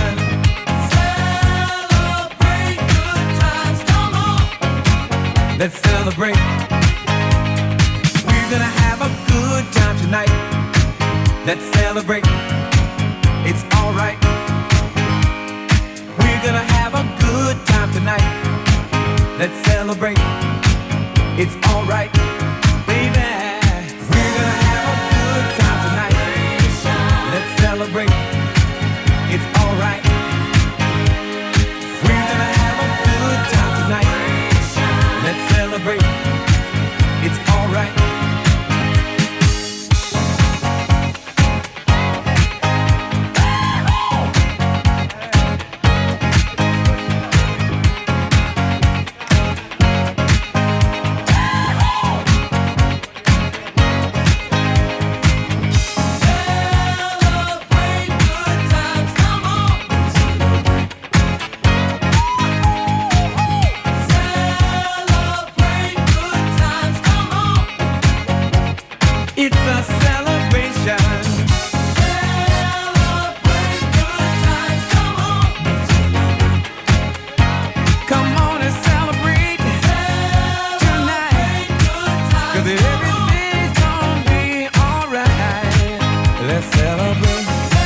Celebrate good times, come on. Let's celebrate. We're gonna have a good time tonight. Let's celebrate. It's alright. We're gonna have a good time tonight. Let's celebrate. It's alright, baby. We're gonna have a good time tonight. Let's celebrate. It's alright. We're gonna have a good time tonight. Let's celebrate. It's alright. Celebrate celebrate.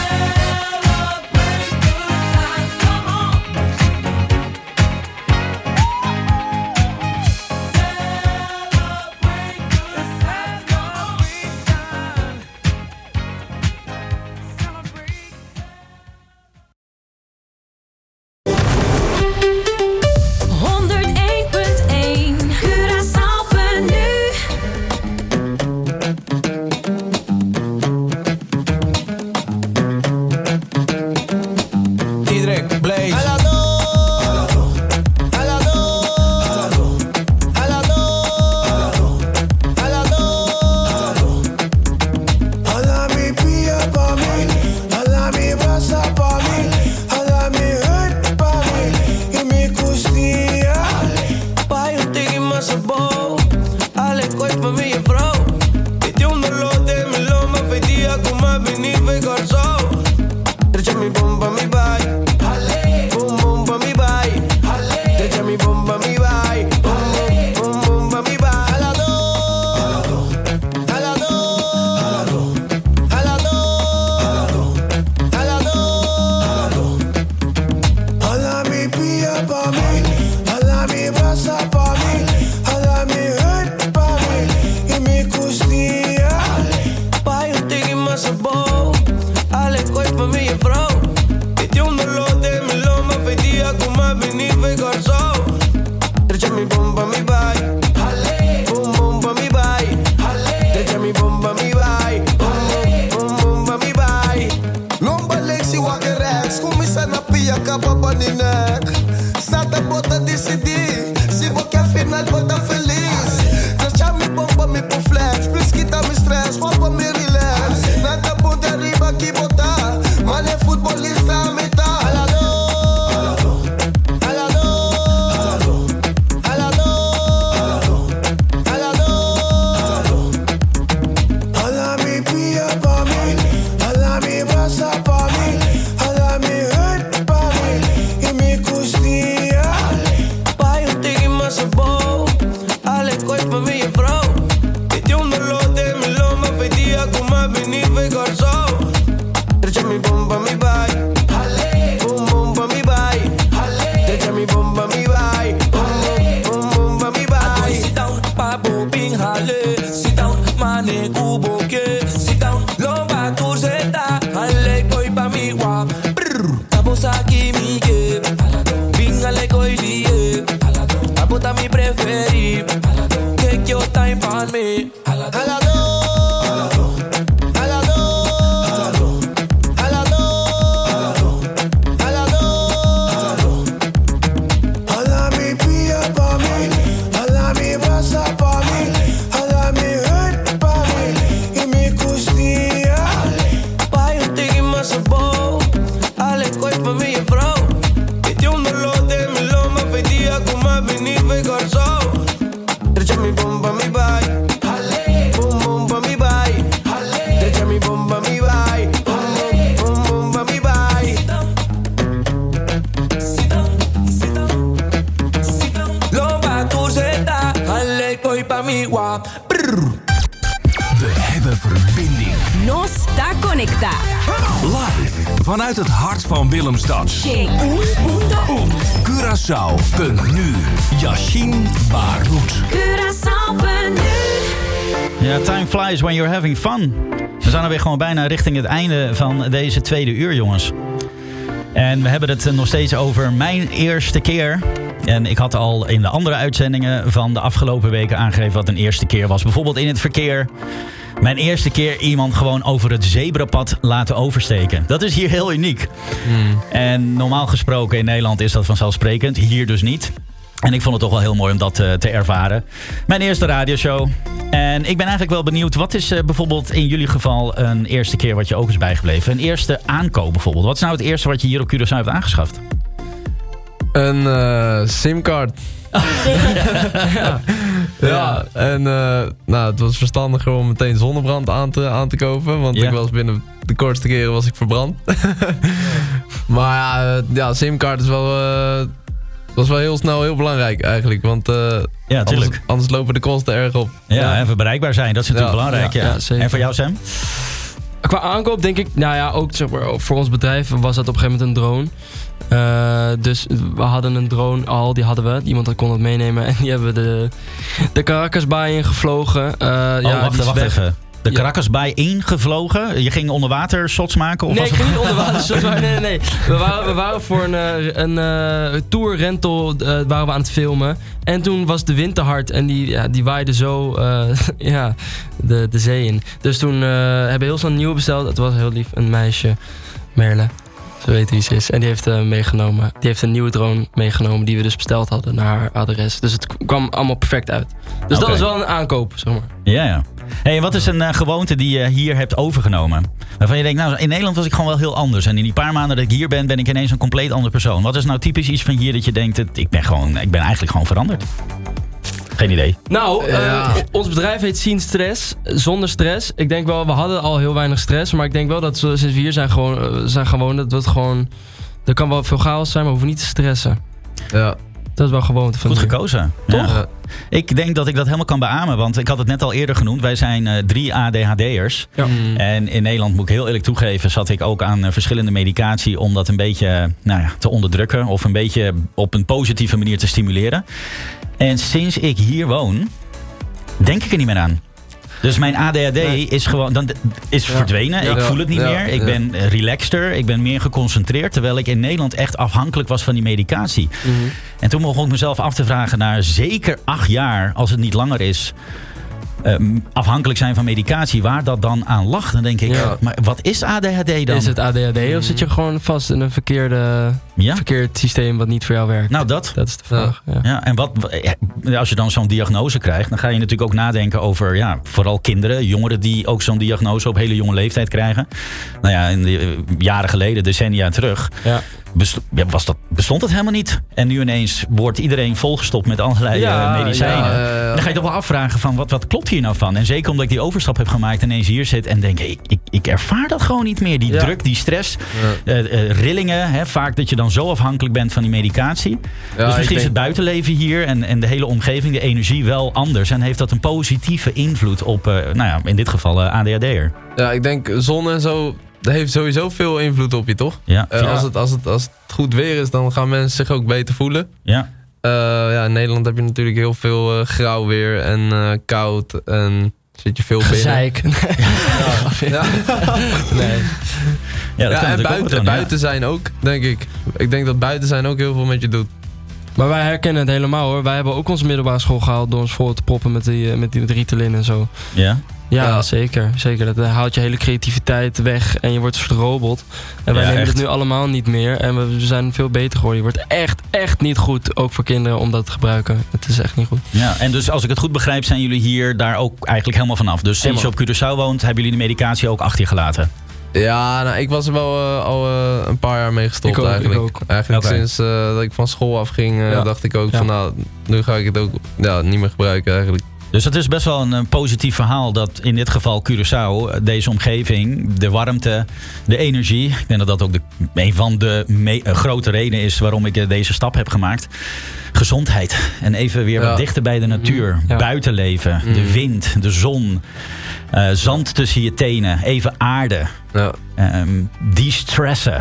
We hebben verbinding. Nos está conecta. Live vanuit het hart van Willemstad. Curaçao.nu. Yashin Baroud. Curaçao.nu. Ja, time flies when you're having fun. We zijn alweer gewoon bijna richting het einde van deze tweede uur, jongens. En we hebben het nog steeds over mijn eerste keer. En ik had al in de andere uitzendingen van de afgelopen weken aangegeven wat een eerste keer was. Bijvoorbeeld in het verkeer. Mijn eerste keer iemand gewoon over het zebrapad laten oversteken. Dat is hier heel uniek. Mm. En normaal gesproken in Nederland is dat vanzelfsprekend. Hier dus niet. En ik vond het toch wel heel mooi om dat uh, te ervaren. Mijn eerste radioshow. En ik ben eigenlijk wel benieuwd. Wat is uh, bijvoorbeeld in jullie geval een eerste keer wat je ook is bijgebleven? Een eerste aankoop bijvoorbeeld. Wat is nou het eerste wat je hier op Curaçao hebt aangeschaft? Een uh, simkaart. ja. ja, en uh, nou, het was verstandiger om meteen zonnebrand aan te, aan te kopen. Want ja. ik was binnen de kortste keren was ik verbrand. maar ja, ja, simkaart is wel... Uh, Dat was wel heel snel heel belangrijk eigenlijk, want uh, ja, anders, anders lopen de kosten erg op. Ja, ja. En bereikbaar zijn, dat is natuurlijk ja, belangrijk. Ja, ja. Ja, en voor jou, Sam? Qua aankoop denk ik, nou ja, ook zeg maar, voor ons bedrijf was dat op een gegeven moment een drone. Uh, dus we hadden een drone al, die hadden we. Iemand kon het meenemen en die hebben we de, de Caracas Baai ingevlogen. Uh, oh, ja, wacht, wacht even. De Ja. Caracas Baai ingevlogen? Je ging onder water shots maken? Of nee, was ik het... ging niet onder water shots maken. Nee, nee, nee. We waren, we waren voor een, uh, een uh, tour rental uh, waren we aan het filmen. En toen was de wind te hard en die, ja, die waaide zo uh, ja, de, de zee in. Dus toen uh, hebben we heel snel een nieuwe besteld. Het was heel lief, een meisje, Merle. Ze weet wie ze is. En die heeft uh, meegenomen. Die heeft een nieuwe drone meegenomen die we dus besteld hadden naar haar adres. Dus het kwam allemaal perfect uit. Dus Okay. dat was wel een aankoop, zeg maar. Ja, ja. Hey, wat is een uh, gewoonte die je hier hebt overgenomen? Waarvan je denkt, nou, in Nederland was ik gewoon wel heel anders. En in die paar maanden dat ik hier ben, ben ik ineens een compleet andere persoon. Wat is nou typisch iets van hier dat je denkt, het, ik ben gewoon, ik ben eigenlijk gewoon veranderd? Geen idee. Nou, uh, Ja. ons bedrijf heet Zien Stress. Zonder stress. Ik denk wel, we hadden al heel weinig stress. Maar ik denk wel dat we, sinds we hier zijn gewoon, uh, zijn gewoon dat het gewoon... Er kan wel veel chaos zijn, maar we hoeven niet te stressen. Ja. Dat is wel gewoonte van Goed hier. gekozen. Toch? Ja. Ik denk dat ik dat helemaal kan beamen. Want ik had het net al eerder genoemd. Wij zijn uh, drie A D H D'ers. Ja. Mm. En in Nederland, moet ik heel eerlijk toegeven, zat ik ook aan uh, verschillende medicatie om dat een beetje uh, nou ja, te onderdrukken. Of een beetje op een positieve manier te stimuleren. En sinds ik hier woon, denk ik er niet meer aan. Dus mijn A D H D Nee. is gewoon dan is Ja. verdwenen. Ja. Ik voel het niet Ja. meer. Ik Ja. ben relaxter. Ik ben meer geconcentreerd. Terwijl ik in Nederland echt afhankelijk was van die medicatie. Mm-hmm. En toen begon ik mezelf af te vragen, na zeker acht jaar, als het niet langer is, um, afhankelijk zijn van medicatie, waar dat dan aan lag. Dan denk ik, Ja. maar wat is A D H D dan? Is het A D H D of zit je gewoon vast in een verkeerde, Ja? verkeerd systeem wat niet voor jou werkt? Nou, dat. Dat is de vraag. Ja. Ja, en wat, ja, als je dan zo'n diagnose krijgt, dan ga je natuurlijk ook nadenken over, ja, vooral kinderen, jongeren die ook zo'n diagnose op hele jonge leeftijd krijgen. Nou ja, in de, uh, jaren geleden, decennia terug, Ja. best, ja, was dat, bestond het helemaal niet. En nu ineens wordt iedereen volgestopt met allerlei Ja, uh, medicijnen. ja, ja, ja. Dan ga je toch wel afvragen van, wat, wat klopt hier nou van? En zeker omdat ik die overstap heb gemaakt en ineens hier zit en denk, ik, ik, ik ervaar dat gewoon niet meer. Die Ja. druk, die stress, Ja. uh, uh, rillingen, hè, vaak dat je dan zo afhankelijk bent van die medicatie. Ja, dus ik misschien is denk- het buitenleven hier en, en de hele omgeving, de energie wel anders. En heeft dat een positieve invloed op, uh, nou ja, in dit geval uh, A D H D'er. Ja, ik denk zon en zo, dat heeft sowieso veel invloed op je, toch? Ja, Uh, ja. als, het, als, het, als het goed weer is, dan gaan mensen zich ook beter voelen. ja. Uh, ja, in Nederland heb je natuurlijk heel veel uh, grauw weer en uh, koud en zit je veel binnen. Gezeik. Ja, Ja, nee. dat Ja, kan en natuurlijk ook buiten, wel doen, ja. buiten zijn ook, denk ik. Ik denk dat buiten zijn ook heel veel met je doet. Maar wij herkennen het helemaal hoor. Wij hebben ook onze middelbare school gehaald door ons vol te proppen met die, uh, met die met Ritalin en zo. Ja? Ja, Ja. zeker. Zeker. Dat haalt je hele creativiteit weg en je wordt een soort robot. En wij Ja, nemen echt. het nu allemaal niet meer. En we we zijn veel beter geworden. Je wordt echt, echt niet goed, ook voor kinderen, om dat te gebruiken. Het is echt niet goed. Ja, en dus als ik het goed begrijp, zijn jullie hier daar ook eigenlijk helemaal vanaf. Dus sinds je op Curaçao woont, hebben jullie de medicatie ook achter je gelaten. Ja, nou, ik was er wel uh, al uh, een paar jaar mee gestopt Ik ook, eigenlijk. ik ook. Eigenlijk Oké. sinds uh, dat ik van school afging, uh, Ja. dacht ik ook Ja. van nou, nu ga ik het ook ja, niet meer gebruiken eigenlijk. Dus het is best wel een, een positief verhaal dat in dit geval Curaçao, deze omgeving, de warmte, de energie. Ik denk dat dat ook de, een van de me, uh, grote redenen is waarom ik uh, deze stap heb gemaakt. Gezondheid. En even weer Ja. wat dichter bij de natuur. Ja. Buitenleven, Mm. de wind, de zon, uh, zand tussen je tenen, even aarde. Ja. Um, de-stressen.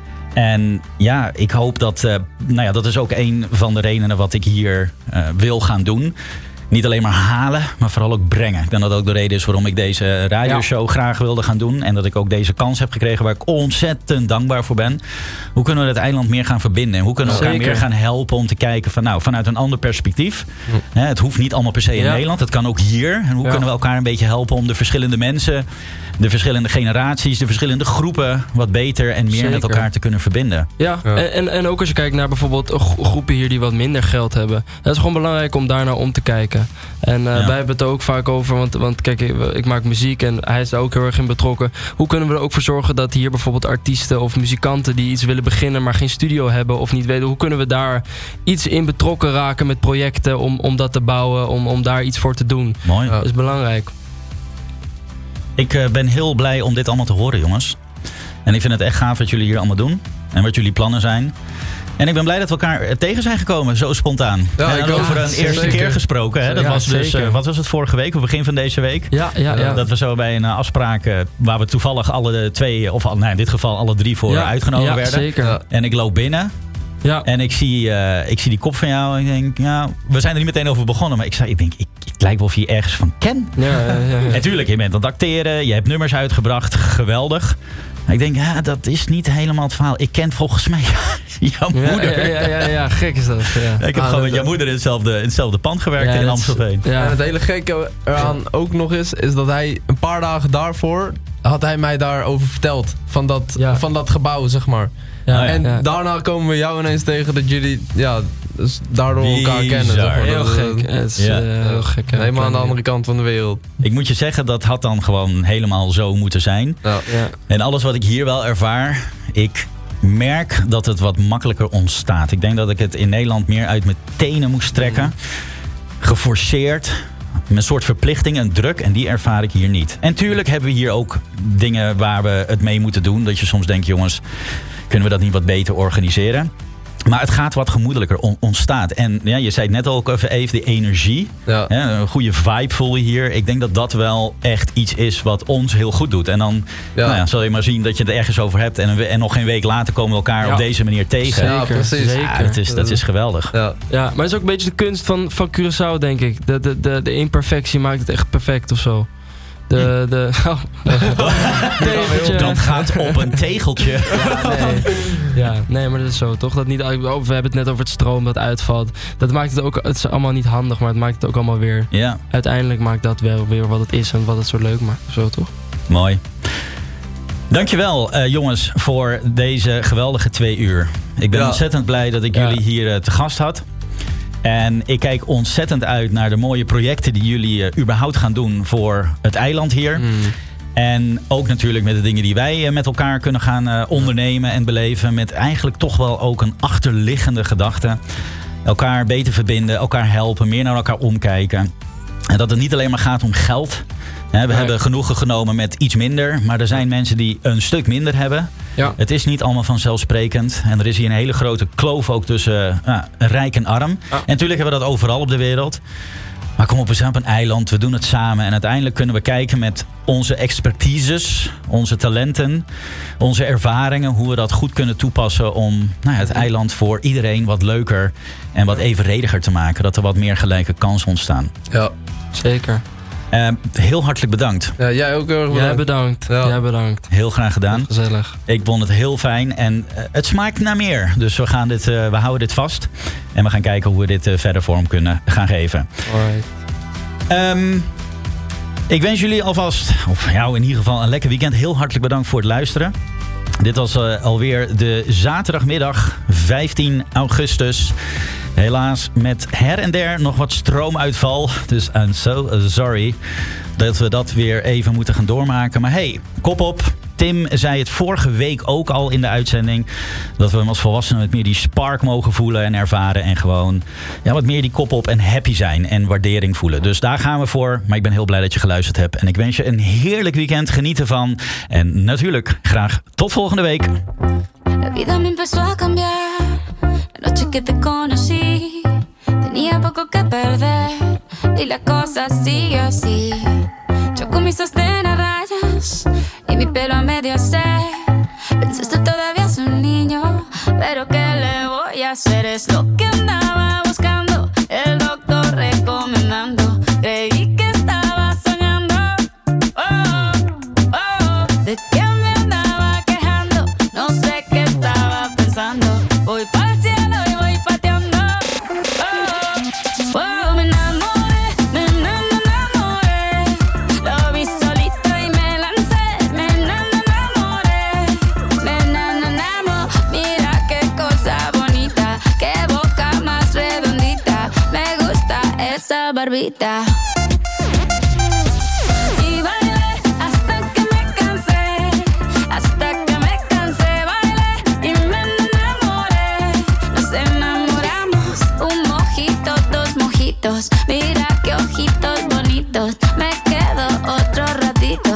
En ja, ik hoop dat, uh, nou ja, dat is ook een van de redenen wat ik hier uh, wil gaan doen. Niet alleen maar halen, maar vooral ook brengen. Ik denk dat dat ook de reden is waarom ik deze radioshow graag wilde gaan doen. En dat ik ook deze kans heb gekregen waar ik ontzettend dankbaar voor ben. Hoe kunnen we het eiland meer gaan verbinden? En hoe kunnen we elkaar Zeker. meer gaan helpen om te kijken van, nou, vanuit een ander perspectief. Hè, het hoeft niet allemaal per se in Ja. Nederland. Het kan ook hier. En hoe Ja. kunnen we elkaar een beetje helpen om de verschillende mensen, de verschillende generaties, de verschillende groepen wat beter en meer met Zeker. elkaar te kunnen verbinden. Ja, Ja. En, en, en ook als je kijkt naar bijvoorbeeld gro- groepen hier die wat minder geld hebben. Het is gewoon belangrijk om daar naar om te kijken. En uh, Ja. wij hebben het er ook vaak over, want, want kijk, ik, ik maak muziek en hij is er ook heel erg in betrokken. Hoe kunnen we er ook voor zorgen dat hier bijvoorbeeld artiesten of muzikanten die iets willen beginnen, maar geen studio hebben of niet weten, hoe kunnen we daar iets in betrokken raken met projecten om, om dat te bouwen, om, om daar iets voor te doen. Mooi. Ja. Dat is belangrijk. Ik uh, ben heel blij om dit allemaal te horen, jongens. En ik vind het echt gaaf wat jullie hier allemaal doen. En wat jullie plannen zijn. En ik ben blij dat we elkaar tegen zijn gekomen, zo spontaan. Ja, en ik over ook. een Zeker. eerste keer gesproken. Hè? Dat Ja, was dus, zeker. uh, wat was het, vorige week, of begin van deze week? Ja, ja, ja. Dat we zo bij een uh, afspraak, uh, waar we toevallig alle twee, of nou, in dit geval alle drie voor Ja, uitgenomen ja, werden. Zeker. Ja. En ik loop binnen. Ja. En ik zie, uh, ik zie die kop van jou en ik denk, ja, we zijn er niet meteen over begonnen. Maar ik, zei, ik denk, ik, het lijkt wel of je je ergens van ken. Ja, ja, ja, ja. En tuurlijk, je bent aan het acteren, je hebt nummers uitgebracht, geweldig. Maar ik denk, ja, dat is niet helemaal het verhaal. Ik ken volgens mij jouw moeder. Ja, ja, ja, ja, ja, gek is dat. Ja. Ik heb Ah, gewoon dat- met jouw moeder in hetzelfde, in hetzelfde pand gewerkt Ja, in dat is- Amstelveen. Ja. En het hele gekke eraan ook nog is, is dat hij een paar dagen daarvoor had hij mij daarover verteld. Van dat, Ja. van dat gebouw, zeg maar. Ja, en ja. daarna komen we jou ineens tegen dat jullie ja, dus daardoor elkaar kennen. Zeg maar. Heel Dat- gek. Het is Ja. uh, heel gek. ja. Helemaal aan de andere kant van de wereld. Ik moet je zeggen, dat had dan gewoon helemaal zo moeten zijn. Ja. Ja. En alles wat ik hier wel ervaar, ik merk dat het wat makkelijker ontstaat. Ik denk dat ik het in Nederland meer uit mijn tenen moest trekken. Geforceerd. Met een soort verplichting en druk. En die ervaar ik hier niet. En tuurlijk hebben we hier ook dingen waar we het mee moeten doen. Dat je soms denkt, jongens, kunnen we dat niet wat beter organiseren? Maar het gaat wat gemoedelijker on- ontstaat. En ja, je zei het net ook even even, de energie. Ja. Hè, een goede vibe voel je hier. Ik denk dat dat wel echt iets is wat ons heel goed doet. En dan Ja. nou ja, zal je maar zien dat je het ergens over hebt. En, een we- en nog geen week later komen we elkaar Ja. op deze manier tegen. Ja, precies. Zeker. Ja, dat, is, dat is geweldig. Ja. Ja, maar het is ook een beetje de kunst van, van Curaçao, denk ik. De, de, de, de imperfectie maakt het echt perfect of zo. De, de, oh. Tegeltje. Dat gaat op een tegeltje. Ja, nee. Ja, nee, maar dat is zo, toch? Dat niet, oh, we hebben het net over het stroom dat uitvalt. Dat maakt het ook, het is allemaal niet handig, maar het maakt het ook allemaal weer. Ja, Uiteindelijk maakt dat wel weer wat het is en wat het zo leuk maakt. Zo, toch? mooi. Dankjewel uh, jongens voor deze geweldige twee uur. Ik ben Ja. ontzettend blij dat ik Ja. jullie hier uh, te gast had. En ik kijk ontzettend uit naar de mooie projecten die jullie uh, überhaupt gaan doen voor het eiland hier. Mm. En ook natuurlijk met de dingen die wij uh, met elkaar kunnen gaan uh, ondernemen en beleven. Met eigenlijk toch wel ook een achterliggende gedachte. Elkaar beter verbinden, elkaar helpen, meer naar elkaar omkijken. En dat het niet alleen maar gaat om geld. Hè, we Nee. hebben genoegen genomen met iets minder. Maar er zijn mensen die een stuk minder hebben. Ja. Het is niet allemaal vanzelfsprekend. En er is hier een hele grote kloof ook tussen uh, rijk en arm. Ah. En natuurlijk hebben we dat overal op de wereld. Maar kom op, we zijn op een eiland, we doen het samen. En uiteindelijk kunnen we kijken met onze expertises, onze talenten, onze ervaringen, hoe we dat goed kunnen toepassen om nou ja, het eiland voor iedereen wat leuker en wat evenrediger te maken. Dat er wat meer gelijke kansen ontstaan. Ja. Zeker. Uh, heel hartelijk bedankt. Ja, jij ook heel erg bedankt. Jij bedankt. Ja. Jij bedankt. Heel graag gedaan. Gezellig. Ik vond het heel fijn en uh, het smaakt naar meer. Dus we, gaan dit, uh, we houden dit vast. En we gaan kijken hoe we dit uh, verder vorm kunnen gaan geven. Alright. Um, ik wens jullie alvast, of jou in ieder geval, een lekker weekend. Heel hartelijk bedankt voor het luisteren. Dit was uh, alweer de zaterdagmiddag vijftien augustus. Helaas met her en der nog wat stroomuitval. Dus I'm so sorry dat we dat weer even moeten gaan doormaken. Maar hey, kop op. Tim zei het vorige week ook al in de uitzending. Dat we hem als volwassenen wat meer die spark mogen voelen en ervaren. En gewoon ja, wat meer die kop op en happy zijn en waardering voelen. Dus daar gaan we voor. Maar ik ben heel blij dat je geluisterd hebt. En ik wens je een heerlijk weekend. Geniet ervan. En natuurlijk graag tot volgende week. La vida me empezó a cambiar. La noche que te conocí, tenía poco que perder. Y la cosa sigue así. Yo con mi sostén a rayas y mi pelo a medio hacer. Pensaste todavía es un niño, pero ¿qué le voy a hacer? Es lo que andaba buscando, el doctor recomendando. Creí que estaba soñando. Oh, oh, ¿de qué me andaba quejando? No sé qué estaba pensando. Voy pa'l cielo y voy pateando. Oh, oh, me enamoré, me enamoré. Lo vi solito y me lancé. Me enamoré, me enamoré. Mira qué cosa bonita, qué boca más redondita. Me gusta esa barbita. Y bailé hasta que me cansé, hasta que me cansé. Bailé y me enamoré. Nos enamoramos, un mojito, dos mojitos. Mira qué ojitos bonitos. Me quedo otro ratito.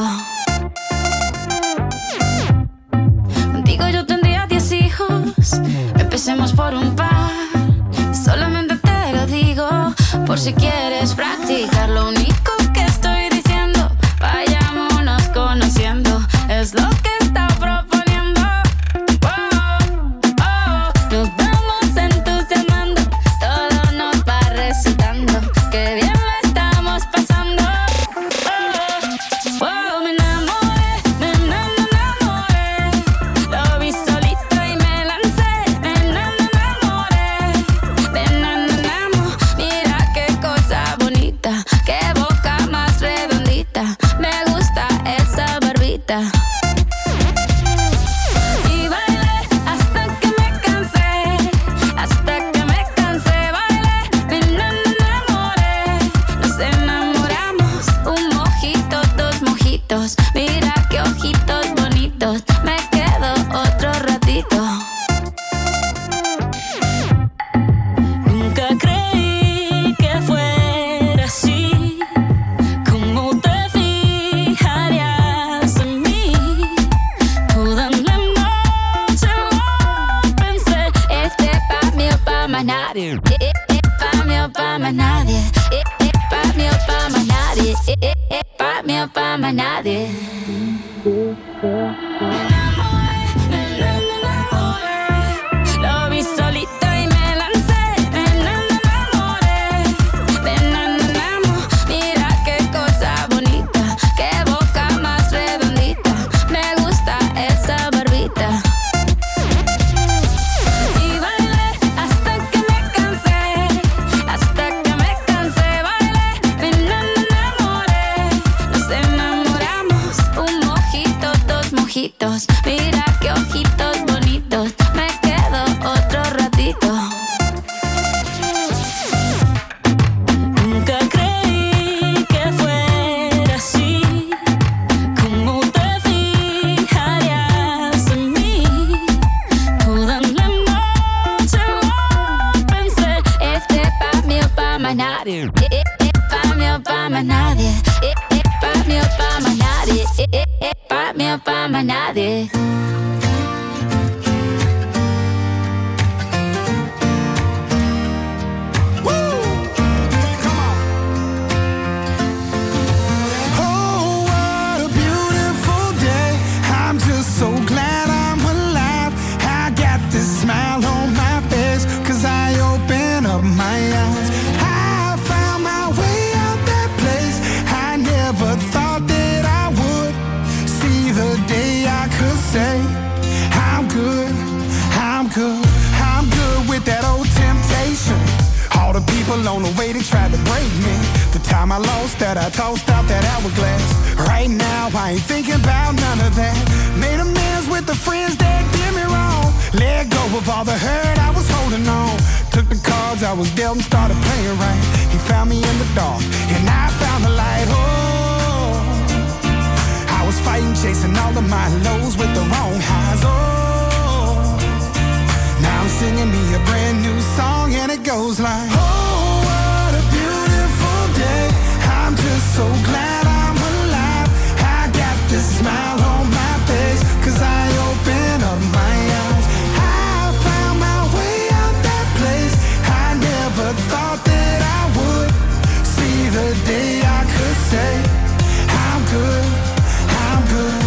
Contigo yo tendría diez hijos. Empecemos por un par. Solamente te lo digo por si quieres practicar. Lo único que estoy diciendo, vayámonos conociendo, es lo que está proponiendo. Oh, oh, nos vamos entusiasmando, todo nos va resultando. Qué bien lo estamos pasando. Oh, oh, me enamoré, me enamoré. Lo vi solito y me lancé. Me enamoré, me enamoré. Mira qué cosa bonita, qué boca más redondita. Me gusta esa barbita. Y bailé hasta que me cansé, hasta que me cansé. Bailé, me enamoré. Nos enamoramos, un mojito, dos mojitos. Mira qué ojitos bonitos. Me quedo otro ratito. Nunca creí que fuera así. ¿Cómo te fijarías en mí? Toda la noche lo pensé. Este pa' mí o pa' más nadie. Eh, eh, pa' mí o pa' más nadie. Eh, eh, pa' mí o pa' más nadie. Eh, eh, eh, pa' mí o pa' más nadie. Lo vi solito y me lancé. Me enamoré, me enamoramos. Mira qué cosa bonita, qué boca más redondita. Me gusta esa barbita. Y bailé hasta que me cansé, hasta que me cansé. Bailé, me enamoré. Nos enamoramos, un mojito, dos mojitos. Mira qué ojitos bonitos. Me quedo otro ratito. Nunca creí que fuera así. ¿Cómo te fijarías en mí? Toda la noche lo pensé. Este pa' mí o pa' más nadie. Eh, eh, eh, pa' mí o pa' más nadie. Eh, eh, pa' mí o pa' más nadie. Eh, eh, eh, pa' mí o pa' más nadie. Oh, what a beautiful day. I'm just so glad I'm alive. I got this smile on my face, 'cause I open up my eyes. I found my way out that place. I never thought that I would see the day I could say I'm good, I'm good, I'm good with that old temptation. All the people on the way, they tried to break me. The time I lost that, I tossed out that hourglass. Right now, I ain't thinking about none of that. Made amends with the friends that did me wrong. Let go of all the hurt I was holding on. Took the cards I was dealt and started playing right. He found me in the dark, and I found the light. Oh, I was fighting, chasing all of my lows with the wrong highs. Oh, now I'm singing me a brand new song, and it goes like, oh, what a beautiful day. I'm just so glad I'm alive. I got this smile on my face, 'cause I open up my eyes. I found my way out that place. I never thought that I would see the day I could say I'm good, I'm good.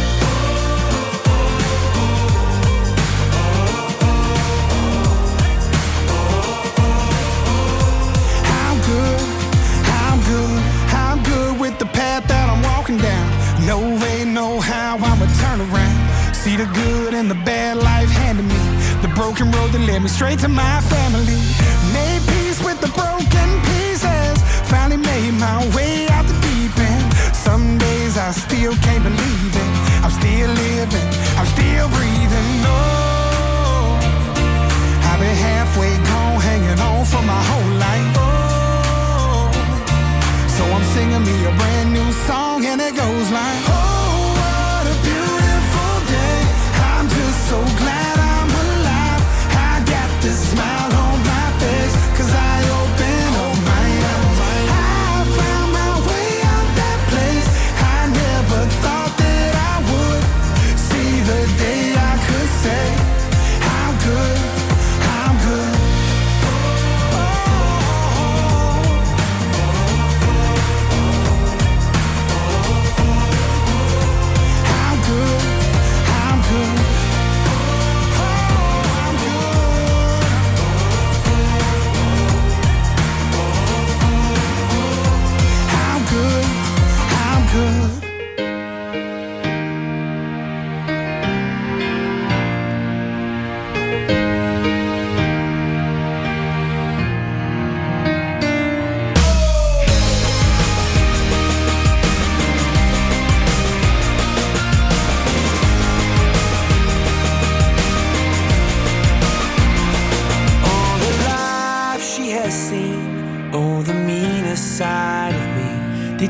I'm good, I'm good, I'm good with the path that I'm walking down. No way, no how, I'ma turn around. See the good and the bad life handed me. The broken road that led me straight to my family. Made peace with the broken pieces. Finally made my way out the deep end. Some days I still can't believe it. I'm still living, I'm still breathing. No, I've been halfway gone, hanging on for my whole life. Oh, so I'm singing me a brand new song, and it goes like, oh, what a beautiful day. I'm just so glad I'm alive. I got this smile on my face, 'cause I open up my eyes. I found my way out that place. I never thought that I would see the day I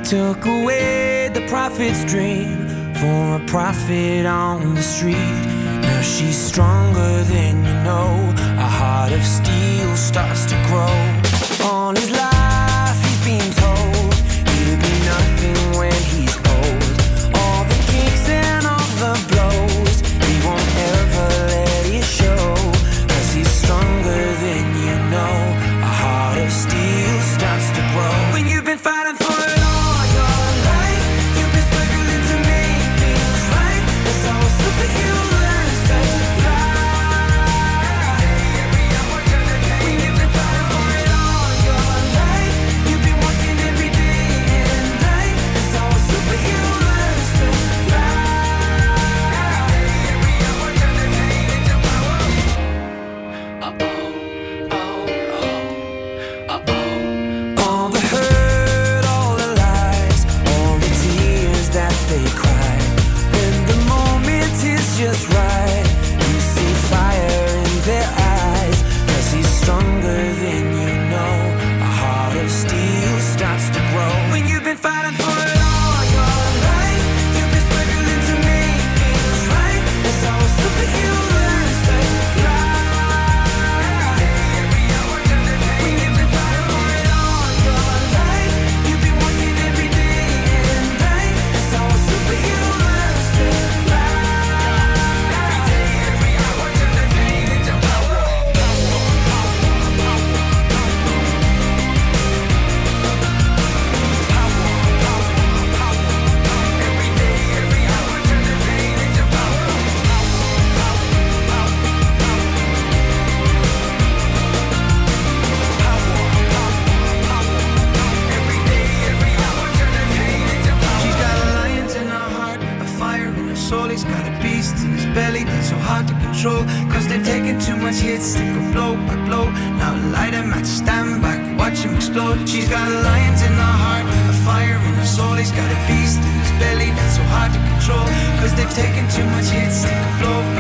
took away the prophet's dream for a prophet on the street. Now she's stronger than you know. A heart of steel starts to grow. All his life he's been told he'll be nothing when he's old. All the kicks and all the blows, he won't ever let it show. Cause he's stronger than you know. A heart of steel starts to grow. When you've been fighting for it all your life, you've been struggling to make things right. That's how a superhero learns to fly. When you've been fighting for it all your life, you've been working every day and night. That's how a superhero learns to fly. All the hurt, all the lies, all the tears that they cry. When the moment is just right, you see fire in their eyes. Cause he's stronger than you know. A heart of steel starts to grow. When you've been fighting for it all your life, you've been struggling to make things right. That's how a superhero learns to fly. When you've been fighting for it all your life, you've been working every day and night. That's how a superhero learns to fly. Every hour turn the pain into power. Every day, every hour turn the pain into power. Every day, every hour turn the pain into power. She's got a lion in her heart, a fire in her soul. He's got a beast in his belly that's so hard to control. Cause they've taken too much hits, they go blow by blow. Now light him at stand back, watch him explode. She's got a lion in her heart, a fire in her soul. He's got a beast in his belly that's so hard to control. Cause they've taken too much hits, they go blow by